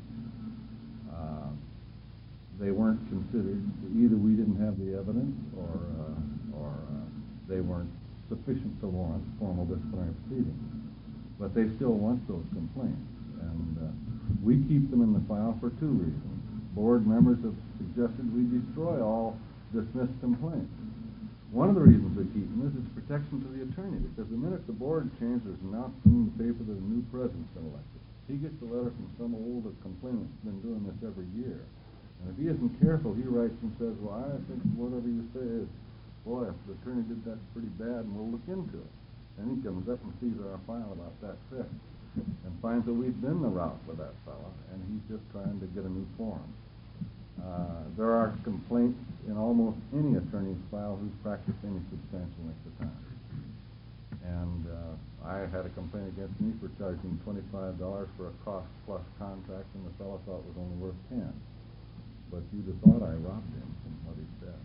They weren't considered, either we didn't have the evidence or they weren't sufficient to warrant formal disciplinary proceedings. But they still want those complaints. And we keep them in the file for two reasons. board members have suggested we destroy all dismissed complaints. One of the reasons we keep them is protection to the attorney, because the minute the board changes, there's an announcement in the paper that a new president's been elected. He gets a letter from some older complainant who's been doing this every year. And if he isn't careful, he writes and says, well, I think whatever you say is, boy, if the attorney did that pretty bad, and we'll look into it. And he comes up and sees our file about that fixed and finds that we've been the route for that fella, and he's just trying to get a new form. There are complaints in almost any attorney's file who's practiced any substantial length of time. And I had a complaint against me for charging $25 for a cost-plus contract, and the fellow thought it was only worth 10. But you'd have thought I robbed him from what he said.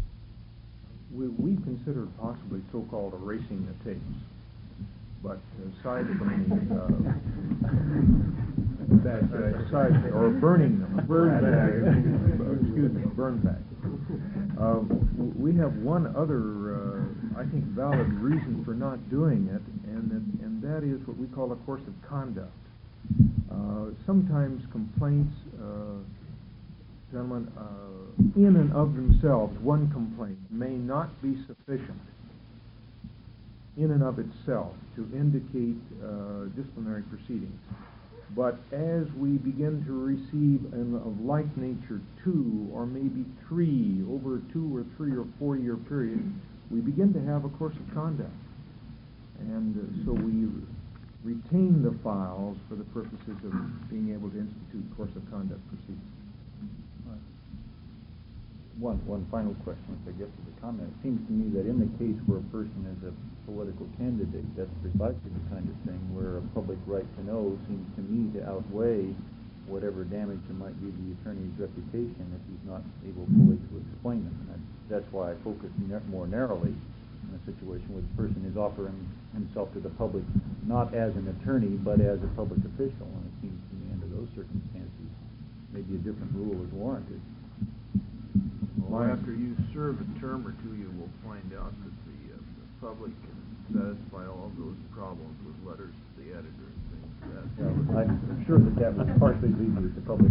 We considered possibly so-called erasing the tapes, but aside from or burning them, burn bag. We have one other, I think, valid reason for not doing it, and that is what we call a course of conduct. Sometimes complaints, gentlemen, in and of themselves, one complaint may not be sufficient in and of itself to indicate disciplinary proceedings. But as we begin to receive, of like nature, 2 or maybe 3 over a 2 or 3 or 4 year period, we begin to have a course of conduct. And so we retain the files for the purposes of being able to institute course of conduct proceedings. One final question, if I get to the comment. It seems to me that in the case where a person is a political candidate, that's precisely the kind of thing where a public right to know seems to me to outweigh whatever damage there might be to the attorney's reputation if he's not able fully to explain them. And that's why I focus more narrowly in a situation where the person is offering himself to the public not as an attorney but as a public official. And it seems to me under those circumstances maybe a different rule is warranted. Well, after you serve a term or 2, you will find out that the public can satisfy all of those problems with letters to the editor and things like that. I'm sure that would partially leave you with the public.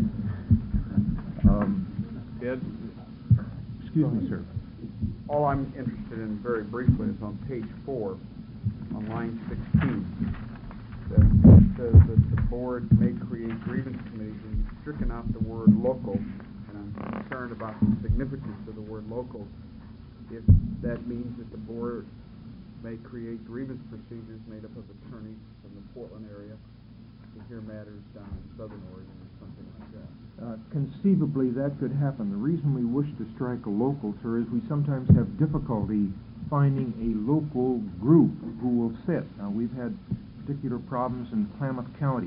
Ed? Excuse me, sir. All I'm interested in very briefly is on page 4, on line 16, that says that the board may create grievance committees, and you've stricken out the word local. I'm concerned about the significance of the word local, if that means that the board may create grievance procedures made up of attorneys from the Portland area to hear matters down in Southern Oregon or something like that. Conceivably, that could happen. The reason we wish to strike a local, sir, is we sometimes have difficulty finding a local group who will sit. Now, we've had particular problems in Klamath County.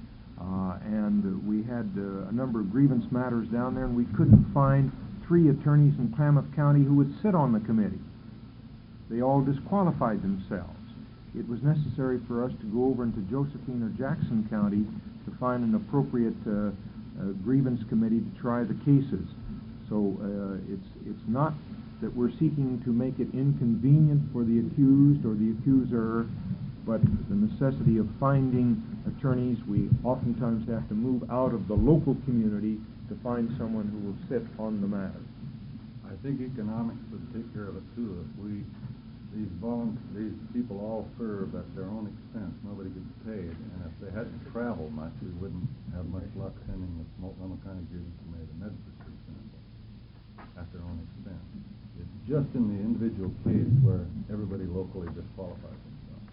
And we had a number of grievance matters down there, and we couldn't find 3 attorneys in Klamath County who would sit on the committee. They all disqualified themselves. It was necessary for us to go over into Josephine or Jackson County to find an appropriate grievance committee to try the cases. So it's not that we're seeking to make it inconvenient for the accused or the accuser, but the necessity of finding attorneys. We oftentimes have to move out of the local community to find someone who will sit on the matter. I think economics would take care of it too. If these people all serve at their own expense, nobody gets paid, and if they had to travel much, we wouldn't have much luck sending the Multnomah County Grievance Committee to Medford, for example, at their own expense. It's just in the individual case where everybody locally disqualifies themselves.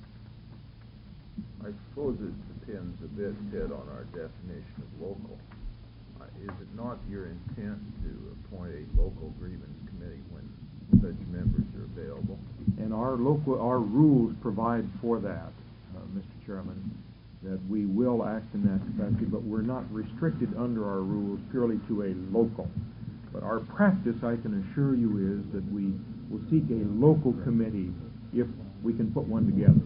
I suppose it depends a bit, Ted, on our definition of local. Is it not your intent to appoint a local grievance committee when such members are available? And our rules provide for that, Mr. Chairman, that we will act in that capacity, but we're not restricted under our rules purely to a local. But our practice, I can assure you, is that we will seek a local committee if we can put one together.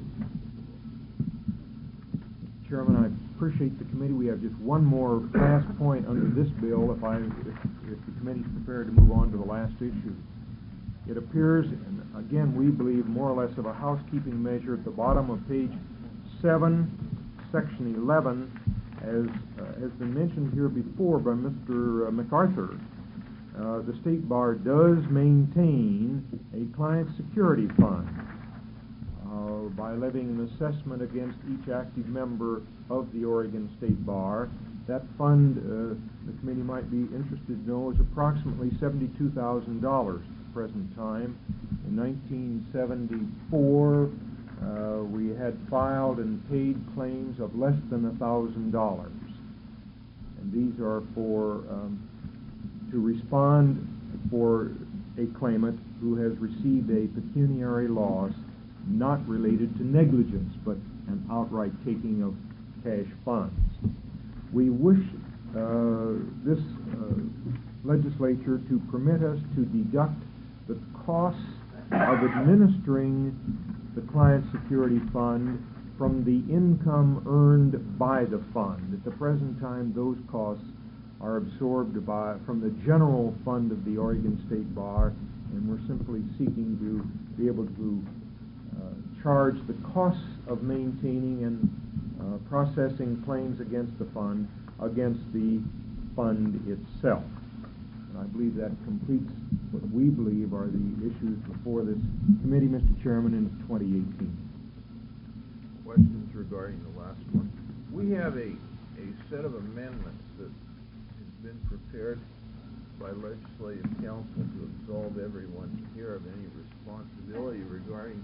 Chairman, I appreciate the committee. We have just one more last point under this bill, if the committee's prepared to move on to the last issue. It appears, and again, we believe more or less of a housekeeping measure at the bottom of page 7, section 11, As has been mentioned here before by Mr. MacArthur, the State Bar does maintain a client security fund by levying an assessment against each active member of the Oregon State Bar. That fund, the committee might be interested to know, is approximately $72,000 at the present time. In 1974, we had filed and paid claims of less than $1,000. And these are for to respond for a claimant who has received a pecuniary loss not related to negligence, but an outright taking of cash funds. We wish this legislature to permit us to deduct the costs of administering the client security fund from the income earned by the fund. At the present time, those costs are absorbed from the general fund of the Oregon State Bar, and we're simply seeking to be able to charge the costs of maintaining and processing claims against the fund against the fund itself. And I believe that completes what we believe are the issues before this committee, Mr. Chairman, in 2018. Questions regarding the last one? We have a set of amendments that has been prepared by legislative council to absolve everyone here of any responsibility regarding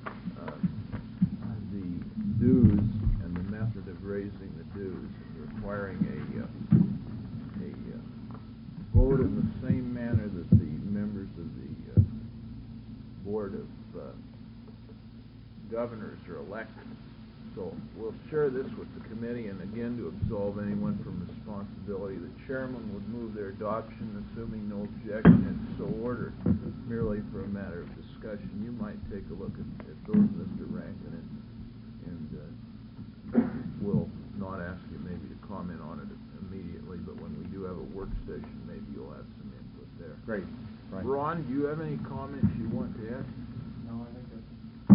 the dues and the method of raising the dues, and requiring a vote in the same manner that the members of the Board of Governors are elected. So we'll share this with the committee, and again, to absolve anyone from responsibility, the chairman would move their adoption, assuming no objection, and so ordered, merely for a matter of discussion. You might take a look at those, Mr. Rankin, and we'll not ask you maybe to comment on it immediately, but when we do have a work session, maybe you'll have some input there. Great. Right. Ron, do you have any comments you want to add? No, I think that's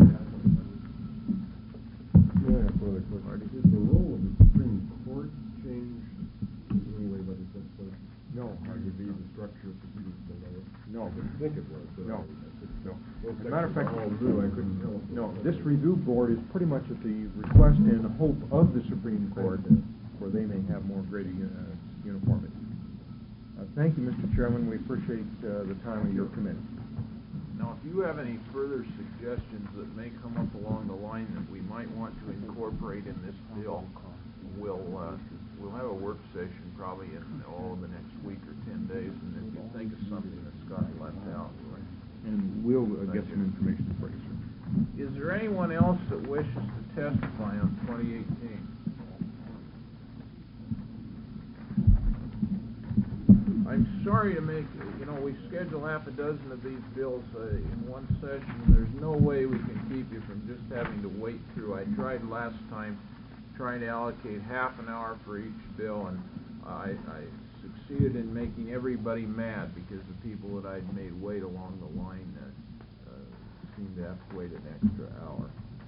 Yeah, further question. Is the role of the Supreme Court changed in any way by this legislation? No. Or would be the structure of proceedings by law? No. I didn't think it was, but No. no. As a matter of fact, all new, I couldn't tell. No, this review board is pretty much at the request and hope of the Supreme Court, where they may have more greater uniformity. Thank you, Mr. Chairman. We appreciate the time of your committee. Now, if you have any further suggestions that may come up along the line that we might want to incorporate in this bill, we'll have a work session probably in the next week or 10 days, and if you think of something that Scott left out, And we'll get some information for you, sir. Is there anyone else that wishes to testify on 2018? I'm sorry to make, we schedule half a dozen of these bills in one session. There's no way we can keep you from just having to wait through. I tried last time trying to allocate half an hour for each bill, and I succeeded in making everybody mad because the people that I'd made wait along the line seemed to have to wait an extra hour.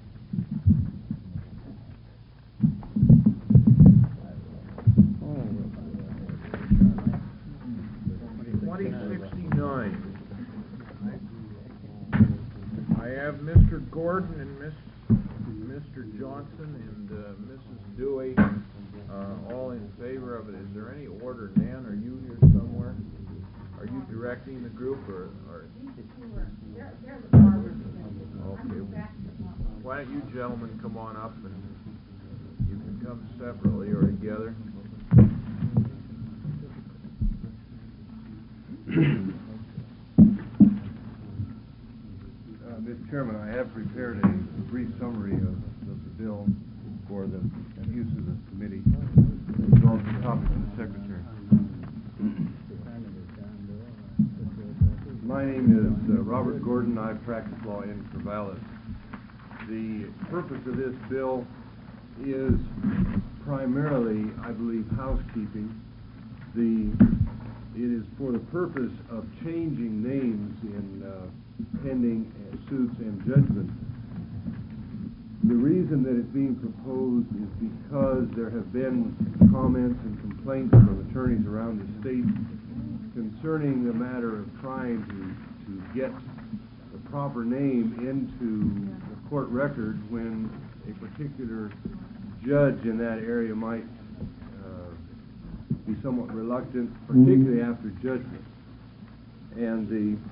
I have Mr. Gordon and Mr. Johnson and Mrs. Dewey all in favor of it. Is there any order? Dan, are you here somewhere? Are you directing the group, or? Okay. Why don't you gentlemen come on up, and you can come separately or together. Mr. Chairman, I have prepared a brief summary of the bill for the use of the committee. It's on the copy from the Secretary. My name is Robert Gordon. I practice law in Corvallis. The purpose of this bill is primarily, I believe, housekeeping. It is for the purpose of changing names in pending suits and judgments. The reason that it's being proposed is because there have been comments and complaints from attorneys around the state concerning the matter of trying to get the proper name into the court record when a particular judge in that area might be somewhat reluctant, particularly after judgment. And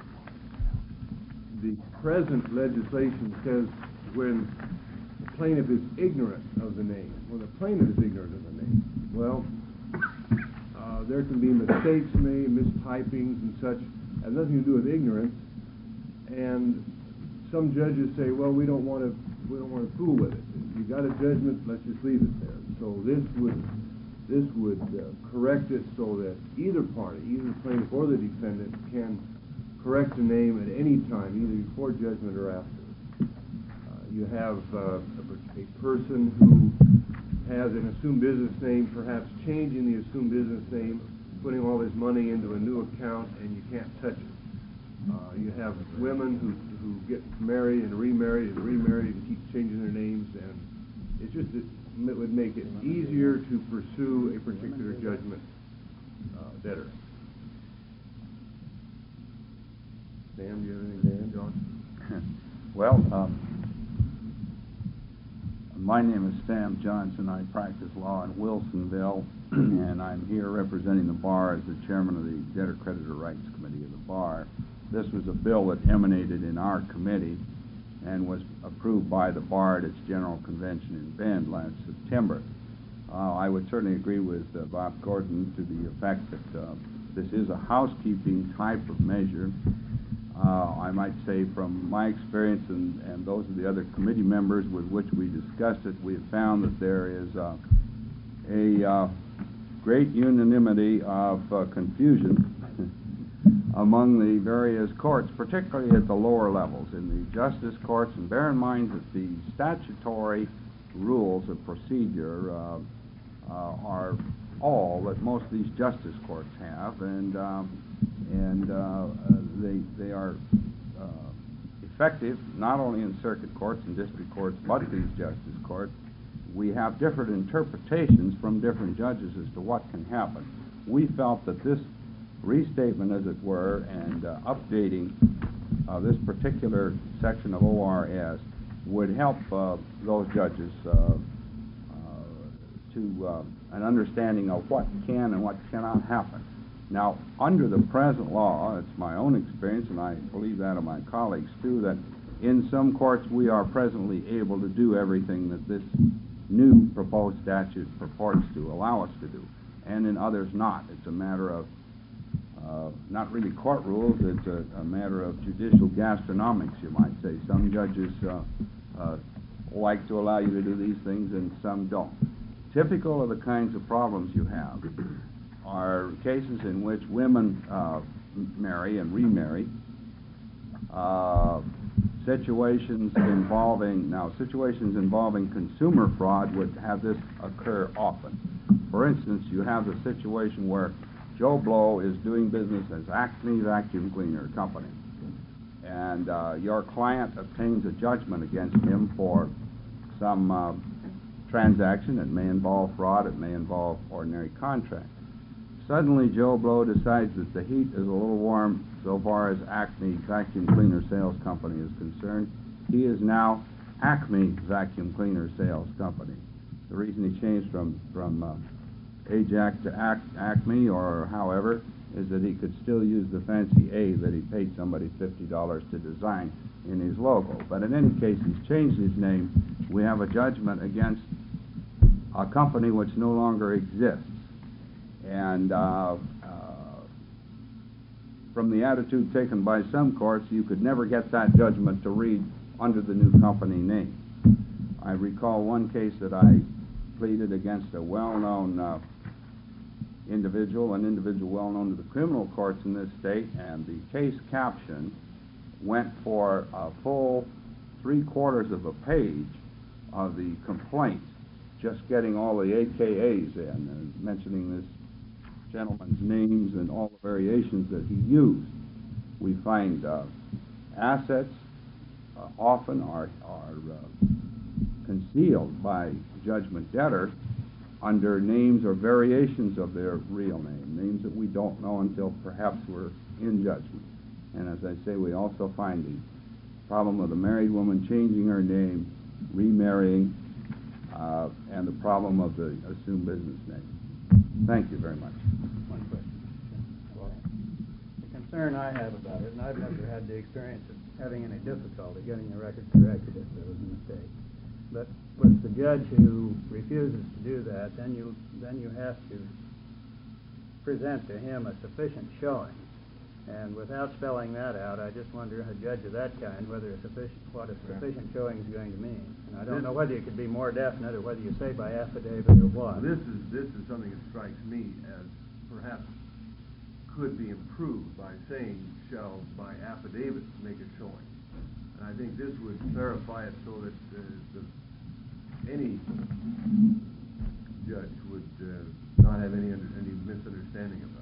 the present legislation says when the plaintiff is ignorant of the name, when the plaintiff is ignorant of the name, well, there can be mistakes made, mistypings and such, has nothing to do with ignorance. And some judges say, well, we don't want to fool with it. If you got a judgment, let's just leave it there. So this would correct it so that either party, either the plaintiff or the defendant, can correct the name at any time, either before judgment or after. You have a person who has an assumed business name, perhaps changing the assumed business name, putting all his money into a new account, and you can't touch it. You have women who get married and remarried and keep changing their names, and it's just it would make it easier to pursue a particular judgment better. Dan, do you have anything to add, John? Well, my name is Sam Johnson. I practice law in Wilsonville, and I'm here representing the bar as the chairman of the Debtor-Creditor Rights Committee of the bar. This was a bill that emanated in our committee and was approved by the bar at its general convention in Bend last September. I would certainly agree with Bob Gordon to the effect that this is a housekeeping type of measure. I might say from my experience and those of the other committee members with which we discussed it, we have found that there is a great unanimity of confusion among the various courts, particularly at the lower levels in the justice courts. And bear in mind that the statutory rules of procedure are all that most of these justice courts have, and they are effective not only in circuit courts and district courts, but these justice courts. We have different interpretations from different judges as to what can happen. We felt that this restatement, as it were, and updating this particular section of ORS would help those judges to an understanding of what can and what cannot happen. Now, under the present law, it's my own experience, and I believe that of my colleagues too, that in some courts we are presently able to do everything that this new proposed statute purports to allow us to do, and in others not. It's a matter of not really court rules, it's a matter of judicial gastronomics, you might say. Some judges like to allow you to do these things and some don't. Typical of the kinds of problems you have are cases in which women marry and remarry, situations involving consumer fraud would have this occur often. For instance, you have the situation where Joe Blow is doing business as Acme Vacuum Cleaner Company, and your client obtains a judgment against him for some transaction. It may involve fraud, it may involve ordinary contract. Suddenly, Joe Blow decides that the heat is a little warm so far as Acme Vacuum Cleaner Sales Company is concerned. He is now Acme Vacuum Cleaner Sales Company. The reason he changed from Ajax to Acme, or however, is that he could still use the fancy A that he paid somebody $50 to design in his logo. But in any case, he's changed his name. We have a judgment against a company which no longer exists. And from the attitude taken by some courts, you could never get that judgment to read under the new company name. I recall one case that I pleaded against a well-known individual, an individual well-known to the criminal courts in this state, and the case caption went for a full 3/4 of a page of the complaint, just getting all the AKAs in, and mentioning this gentleman's names and all the variations that he used. We find assets often are concealed by judgment debtor under names or variations of their real name, names that we don't know until perhaps we're in judgment. And as I say, we also find the problem of the married woman changing her name, remarrying, and the problem of the assumed business name. Thank you very much. One question. The concern I have about it, and I've never had the experience of having any difficulty getting the record corrected if there was a mistake, but with the judge who refuses to do that, then you have to present to him a sufficient showing. And without spelling that out, I just wonder, a judge of that kind, what a sufficient showing is going to mean. And I don't know whether you could be more definite or whether you say by affidavit or what. This is something that strikes me as perhaps could be improved by saying shall by affidavit make a showing. And I think this would clarify it so that any judge would not have any misunderstanding about it.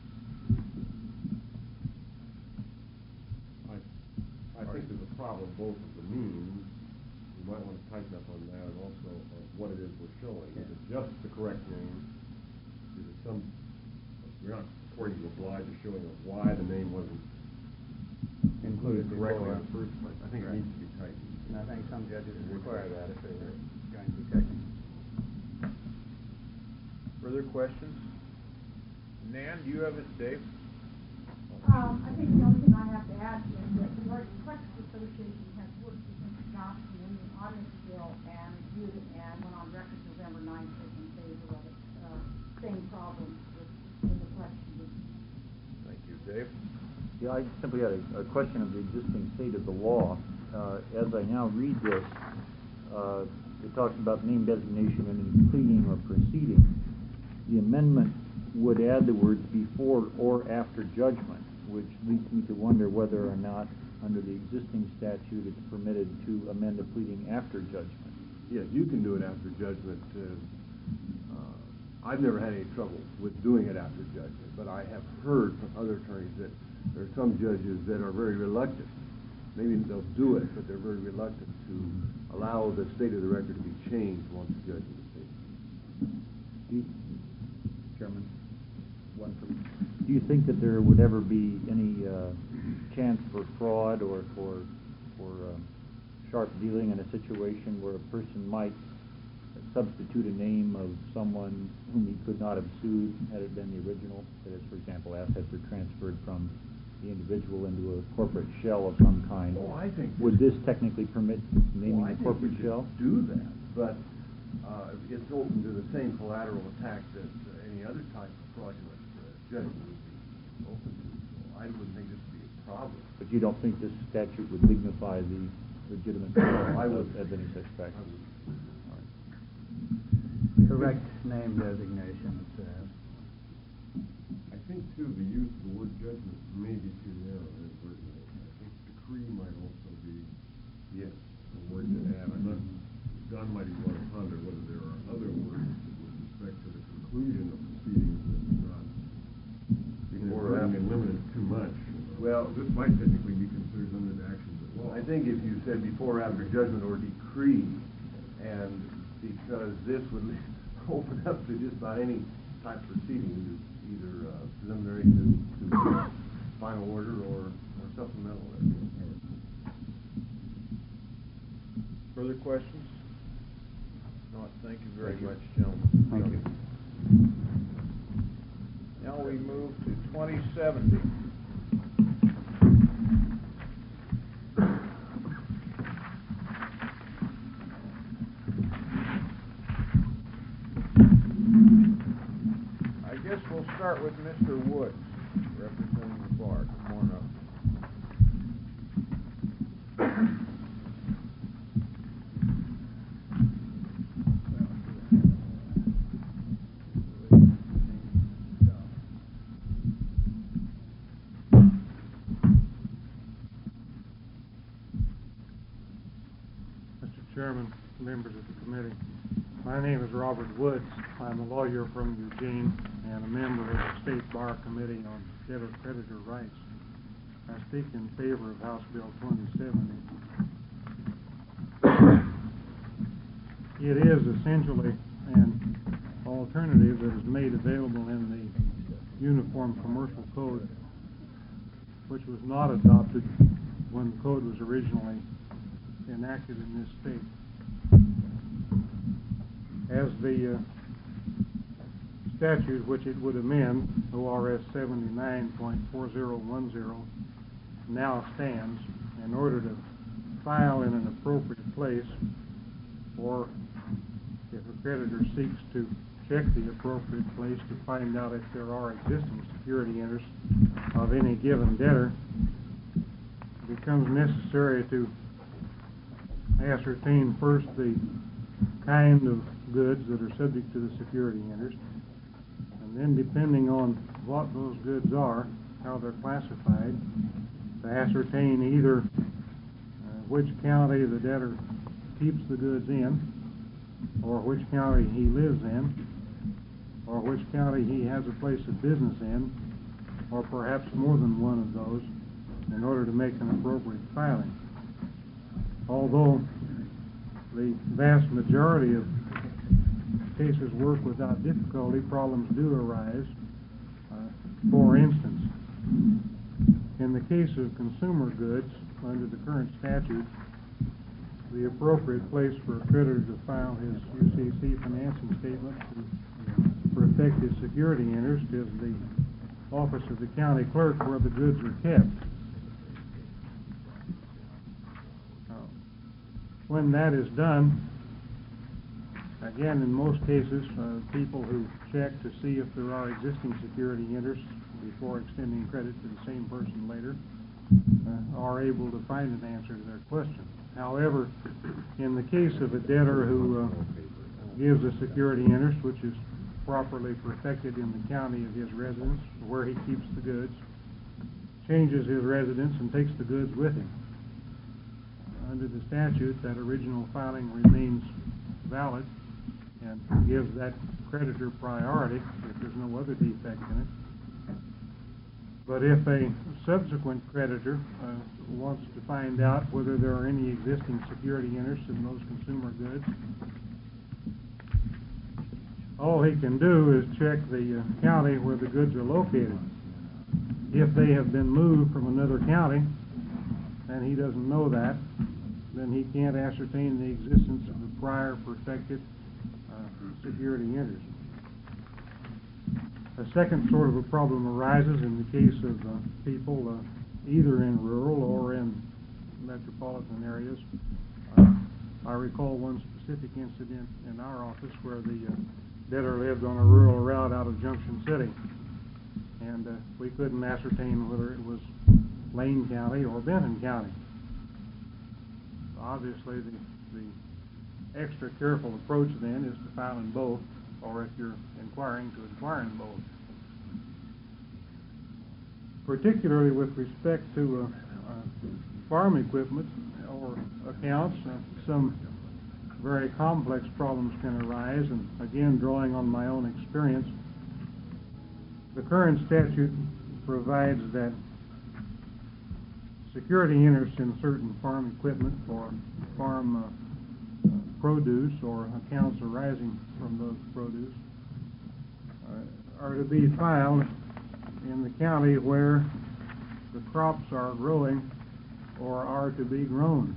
I think there's a problem both with the means, we might want to tighten up on that, and also what it is we're showing. Is it just the correct name? Is it we're not according to oblige a showing of why the name wasn't included correctly in the first place. I think it needs to be tightened. And I think some judges would require that if they were going to be technical. Further questions? Nan, do you have it, Dave? I think the only thing I have to add is that the Oregon Collectors Association has worked with Mr. Johnson in the audience bill and reviewed it and went on record November 9th as in favor of it. Same problem in the collection. Thank you, Dave. Yeah, I simply had a question of the existing state of the law. As I now read this, it talks about name designation in any pleading or proceeding. The amendment would add the words before or after judgment, which leads me to wonder whether or not under the existing statute it's permitted to amend a pleading after judgment. Yes, you can do it after judgment. I've never had any trouble with doing it after judgment, but I have heard from other attorneys that there are some judges that are very reluctant. Maybe they'll do it, but they're very reluctant to allow the state of the record to be changed once the judgment is made. Chairman, one for me. Do you think that there would ever be any chance for fraud or for sharp dealing in a situation where a person might substitute a name of someone whom he could not have sued had it been the original? That is, for example, assets are transferred from the individual into a corporate shell of some kind. Oh, I think would this technically permit naming a corporate shell? Do that, but it's open to the same collateral attack that any other type of fraudulent judgment would be open to. So I wouldn't think this would be a problem. But you don't think this statute would dignify the legitimate of any such practice? Correct name designation, it says. I think, too, the use of the word judgment may be too narrow. I think decree might also be a word to add. John might even want to ponder whether there are other words with respect to the conclusion of proceedings that do not limit it too much. Well, this might technically be considered limited actions at law. I think if you said before, after judgment, or decree, and because this would open up to just about any type of proceeding, either preliminary to final order or supplemental order. Further questions? Not. Thank you very much, you. gentlemen. Thank you. Now we move to 2070. I guess we'll start with Mr. Woods, representing the bar. Come on up. Mr. Chairman, members of the committee, my name is Robert Woods. I'm a lawyer from Eugene and a member of the State Bar Committee on Debtor-Creditor Rights. I speak in favor of House Bill 2070. it is essentially an alternative that is made available in the Uniform Commercial Code, which was not adopted when the code was originally enacted in this state. As the statute which it would amend, ORS 79.4010, now stands, in order to file in an appropriate place, or if a creditor seeks to check the appropriate place to find out if there are existing security interests of any given debtor, it becomes necessary to ascertain first the kind of goods that are subject to the security interest, and then, depending on what those goods are, how they're classified, to ascertain either which county the debtor keeps the goods in, or which county he lives in, or which county he has a place of business in, or perhaps more than one of those, in order to make an appropriate filing. Although the vast majority of cases work without difficulty, problems do arise. For instance, in the case of consumer goods, under the current statute, the appropriate place for a creditor to file his UCC financing statement to perfect his security interest is the office of the county clerk where the goods are kept. When that is done, again, in most cases, people who check to see if there are existing security interests before extending credit to the same person later are able to find an answer to their question. However, in the case of a debtor who gives a security interest which is properly perfected in the county of his residence, where he keeps the goods, changes his residence and takes the goods with him, under the statute, that original filing remains valid and gives that creditor priority if there's no other defect in it. But if a subsequent creditor wants to find out whether there are any existing security interests in those consumer goods, all he can do is check the county where the goods are located. If they have been moved from another county and he doesn't know that, then he can't ascertain the existence of the prior perfected security interest. A second sort of a problem arises in the case of people either in rural or in metropolitan areas. I recall one specific incident in our office where the debtor lived on a rural route out of Junction City, and we couldn't ascertain whether it was Lane County or Benton County. Obviously, the extra careful approach then is to file in both, or if you're inquiring, to inquire in both. Particularly with respect to farm equipment or accounts, some very complex problems can arise, and again, drawing on my own experience, the current statute provides that security interest in certain farm equipment or farm produce or accounts arising from those produce are to be filed in the county where the crops are growing or are to be grown.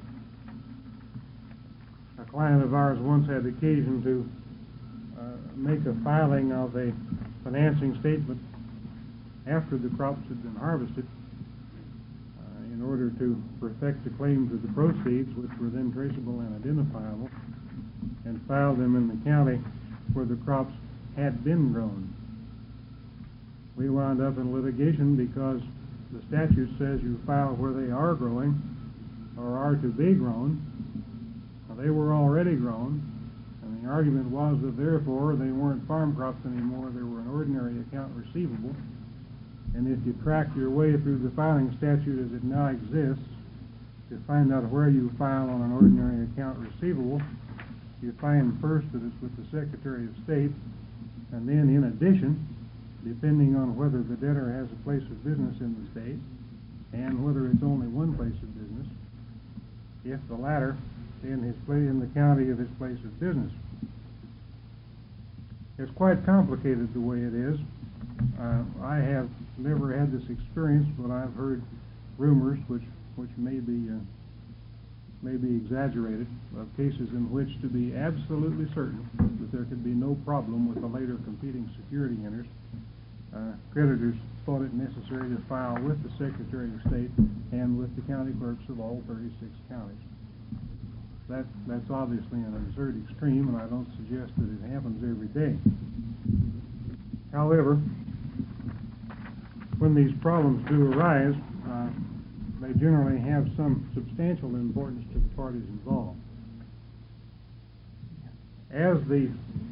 A client of ours once had occasion to make a filing of a financing statement after the crops had been harvested in order to perfect the claim to the proceeds, which were then traceable and identifiable, and file them in the county where the crops had been grown. We wound up in litigation because the statute says you file where they are growing or are to be grown. Now, they were already grown, and the argument was that therefore they weren't farm crops anymore, they were an ordinary account receivable. And if you track your way through the filing statute as it now exists to find out where you file on an ordinary account receivable, you find first that it's with the Secretary of State, and then in addition, depending on whether the debtor has a place of business in the state and whether it's only one place of business, if the latter, in the county of his place of business. It's quite complicated the way it is. I have never had this experience, but I've heard rumors which may be exaggerated, of cases in which, to be absolutely certain that there could be no problem with the later competing security interest, creditors thought it necessary to file with the Secretary of State and with the county clerks of all 36 counties. That's obviously an absurd extreme, and I don't suggest that it happens every day. However, when these problems do arise, they generally have some substantial importance to the parties involved. As the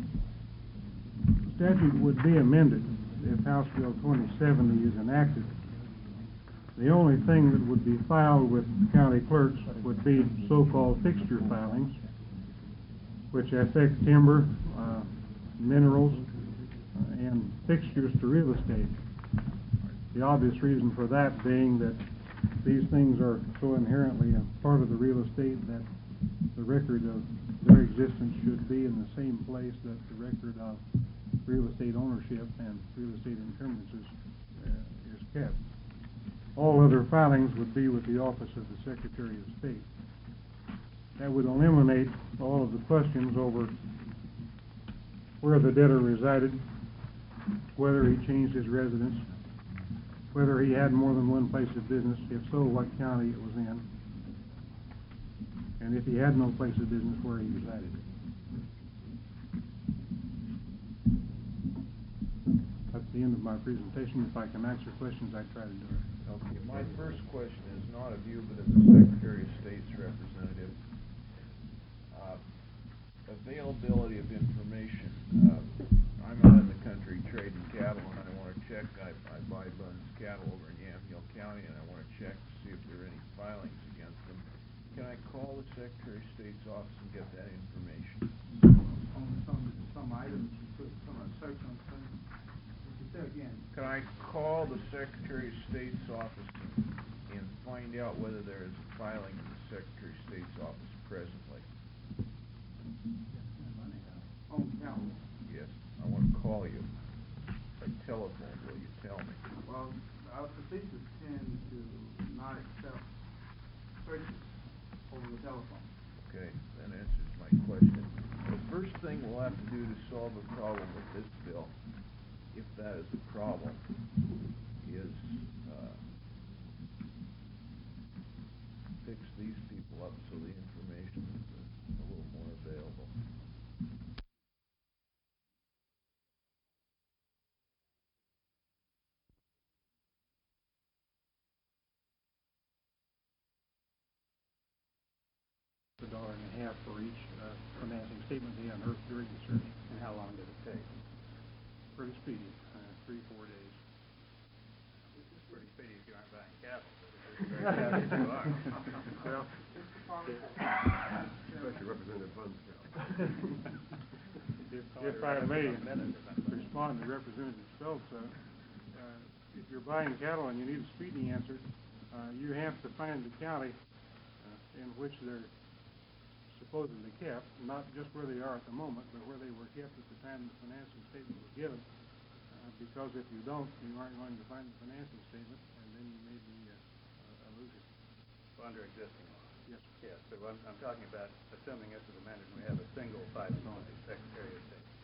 statute would be amended if House Bill 2070 is enacted, the only thing that would be filed with county clerks would be so-called fixture filings, which affect timber, minerals, and fixtures to real estate. The obvious reason for that being that these things are so inherently a part of the real estate that the record of their existence should be in the same place that the record of real estate ownership and real estate encumbrances is kept. All other filings would be with the Office of the Secretary of State. That would eliminate all of the questions over where the debtor resided, whether he changed his residence, whether he had more than one place of business, if so, what county it was in, and if he had no place of business, where he resided. That's the end of my presentation. If I can answer questions, I try to do it. Okay, my first question is not of you, but of the Secretary of State's representative. Availability of information. I'm out in the country trading cattle, and I want to check. I buy Bunn's cattle over in Yamhill County, and I want to check to see if there are any filings against them. Can I call the Secretary of State's office and get that information? On some items, you put some search on some. Again. Can I call the Secretary of State's office and find out whether there is a filing in the Secretary of State's office presently? On count. Yes, I want to call you. By telephone, will you tell me? Well, our procedures tend to not accept searches over the telephone. Okay, that answers my question. The first thing we'll have to do to solve a problem with this bill, if that is a problem, is fix these people up so the information is a little more available. $1.50 for each financing statement they unearthed during the search. And how long did it take? Pretty speedy, 3-4 days. It's pretty speedy if you aren't buying cattle, but it is very fast if you are. Well, Especially Representative Bunn's cattle. if I may respond to Representative Phelps, if you're buying cattle and you need a speedy answer, you have to find the county in which they're supposedly kept, not just where they are at the moment, but where they were kept at the time the financing statement was given. Because if you don't, you aren't going to find the financing statement, and then you may be a loser. Under existing law? Yes. Yes, so I'm talking about assuming this is amended, we have a single 5-0 Secretary of State.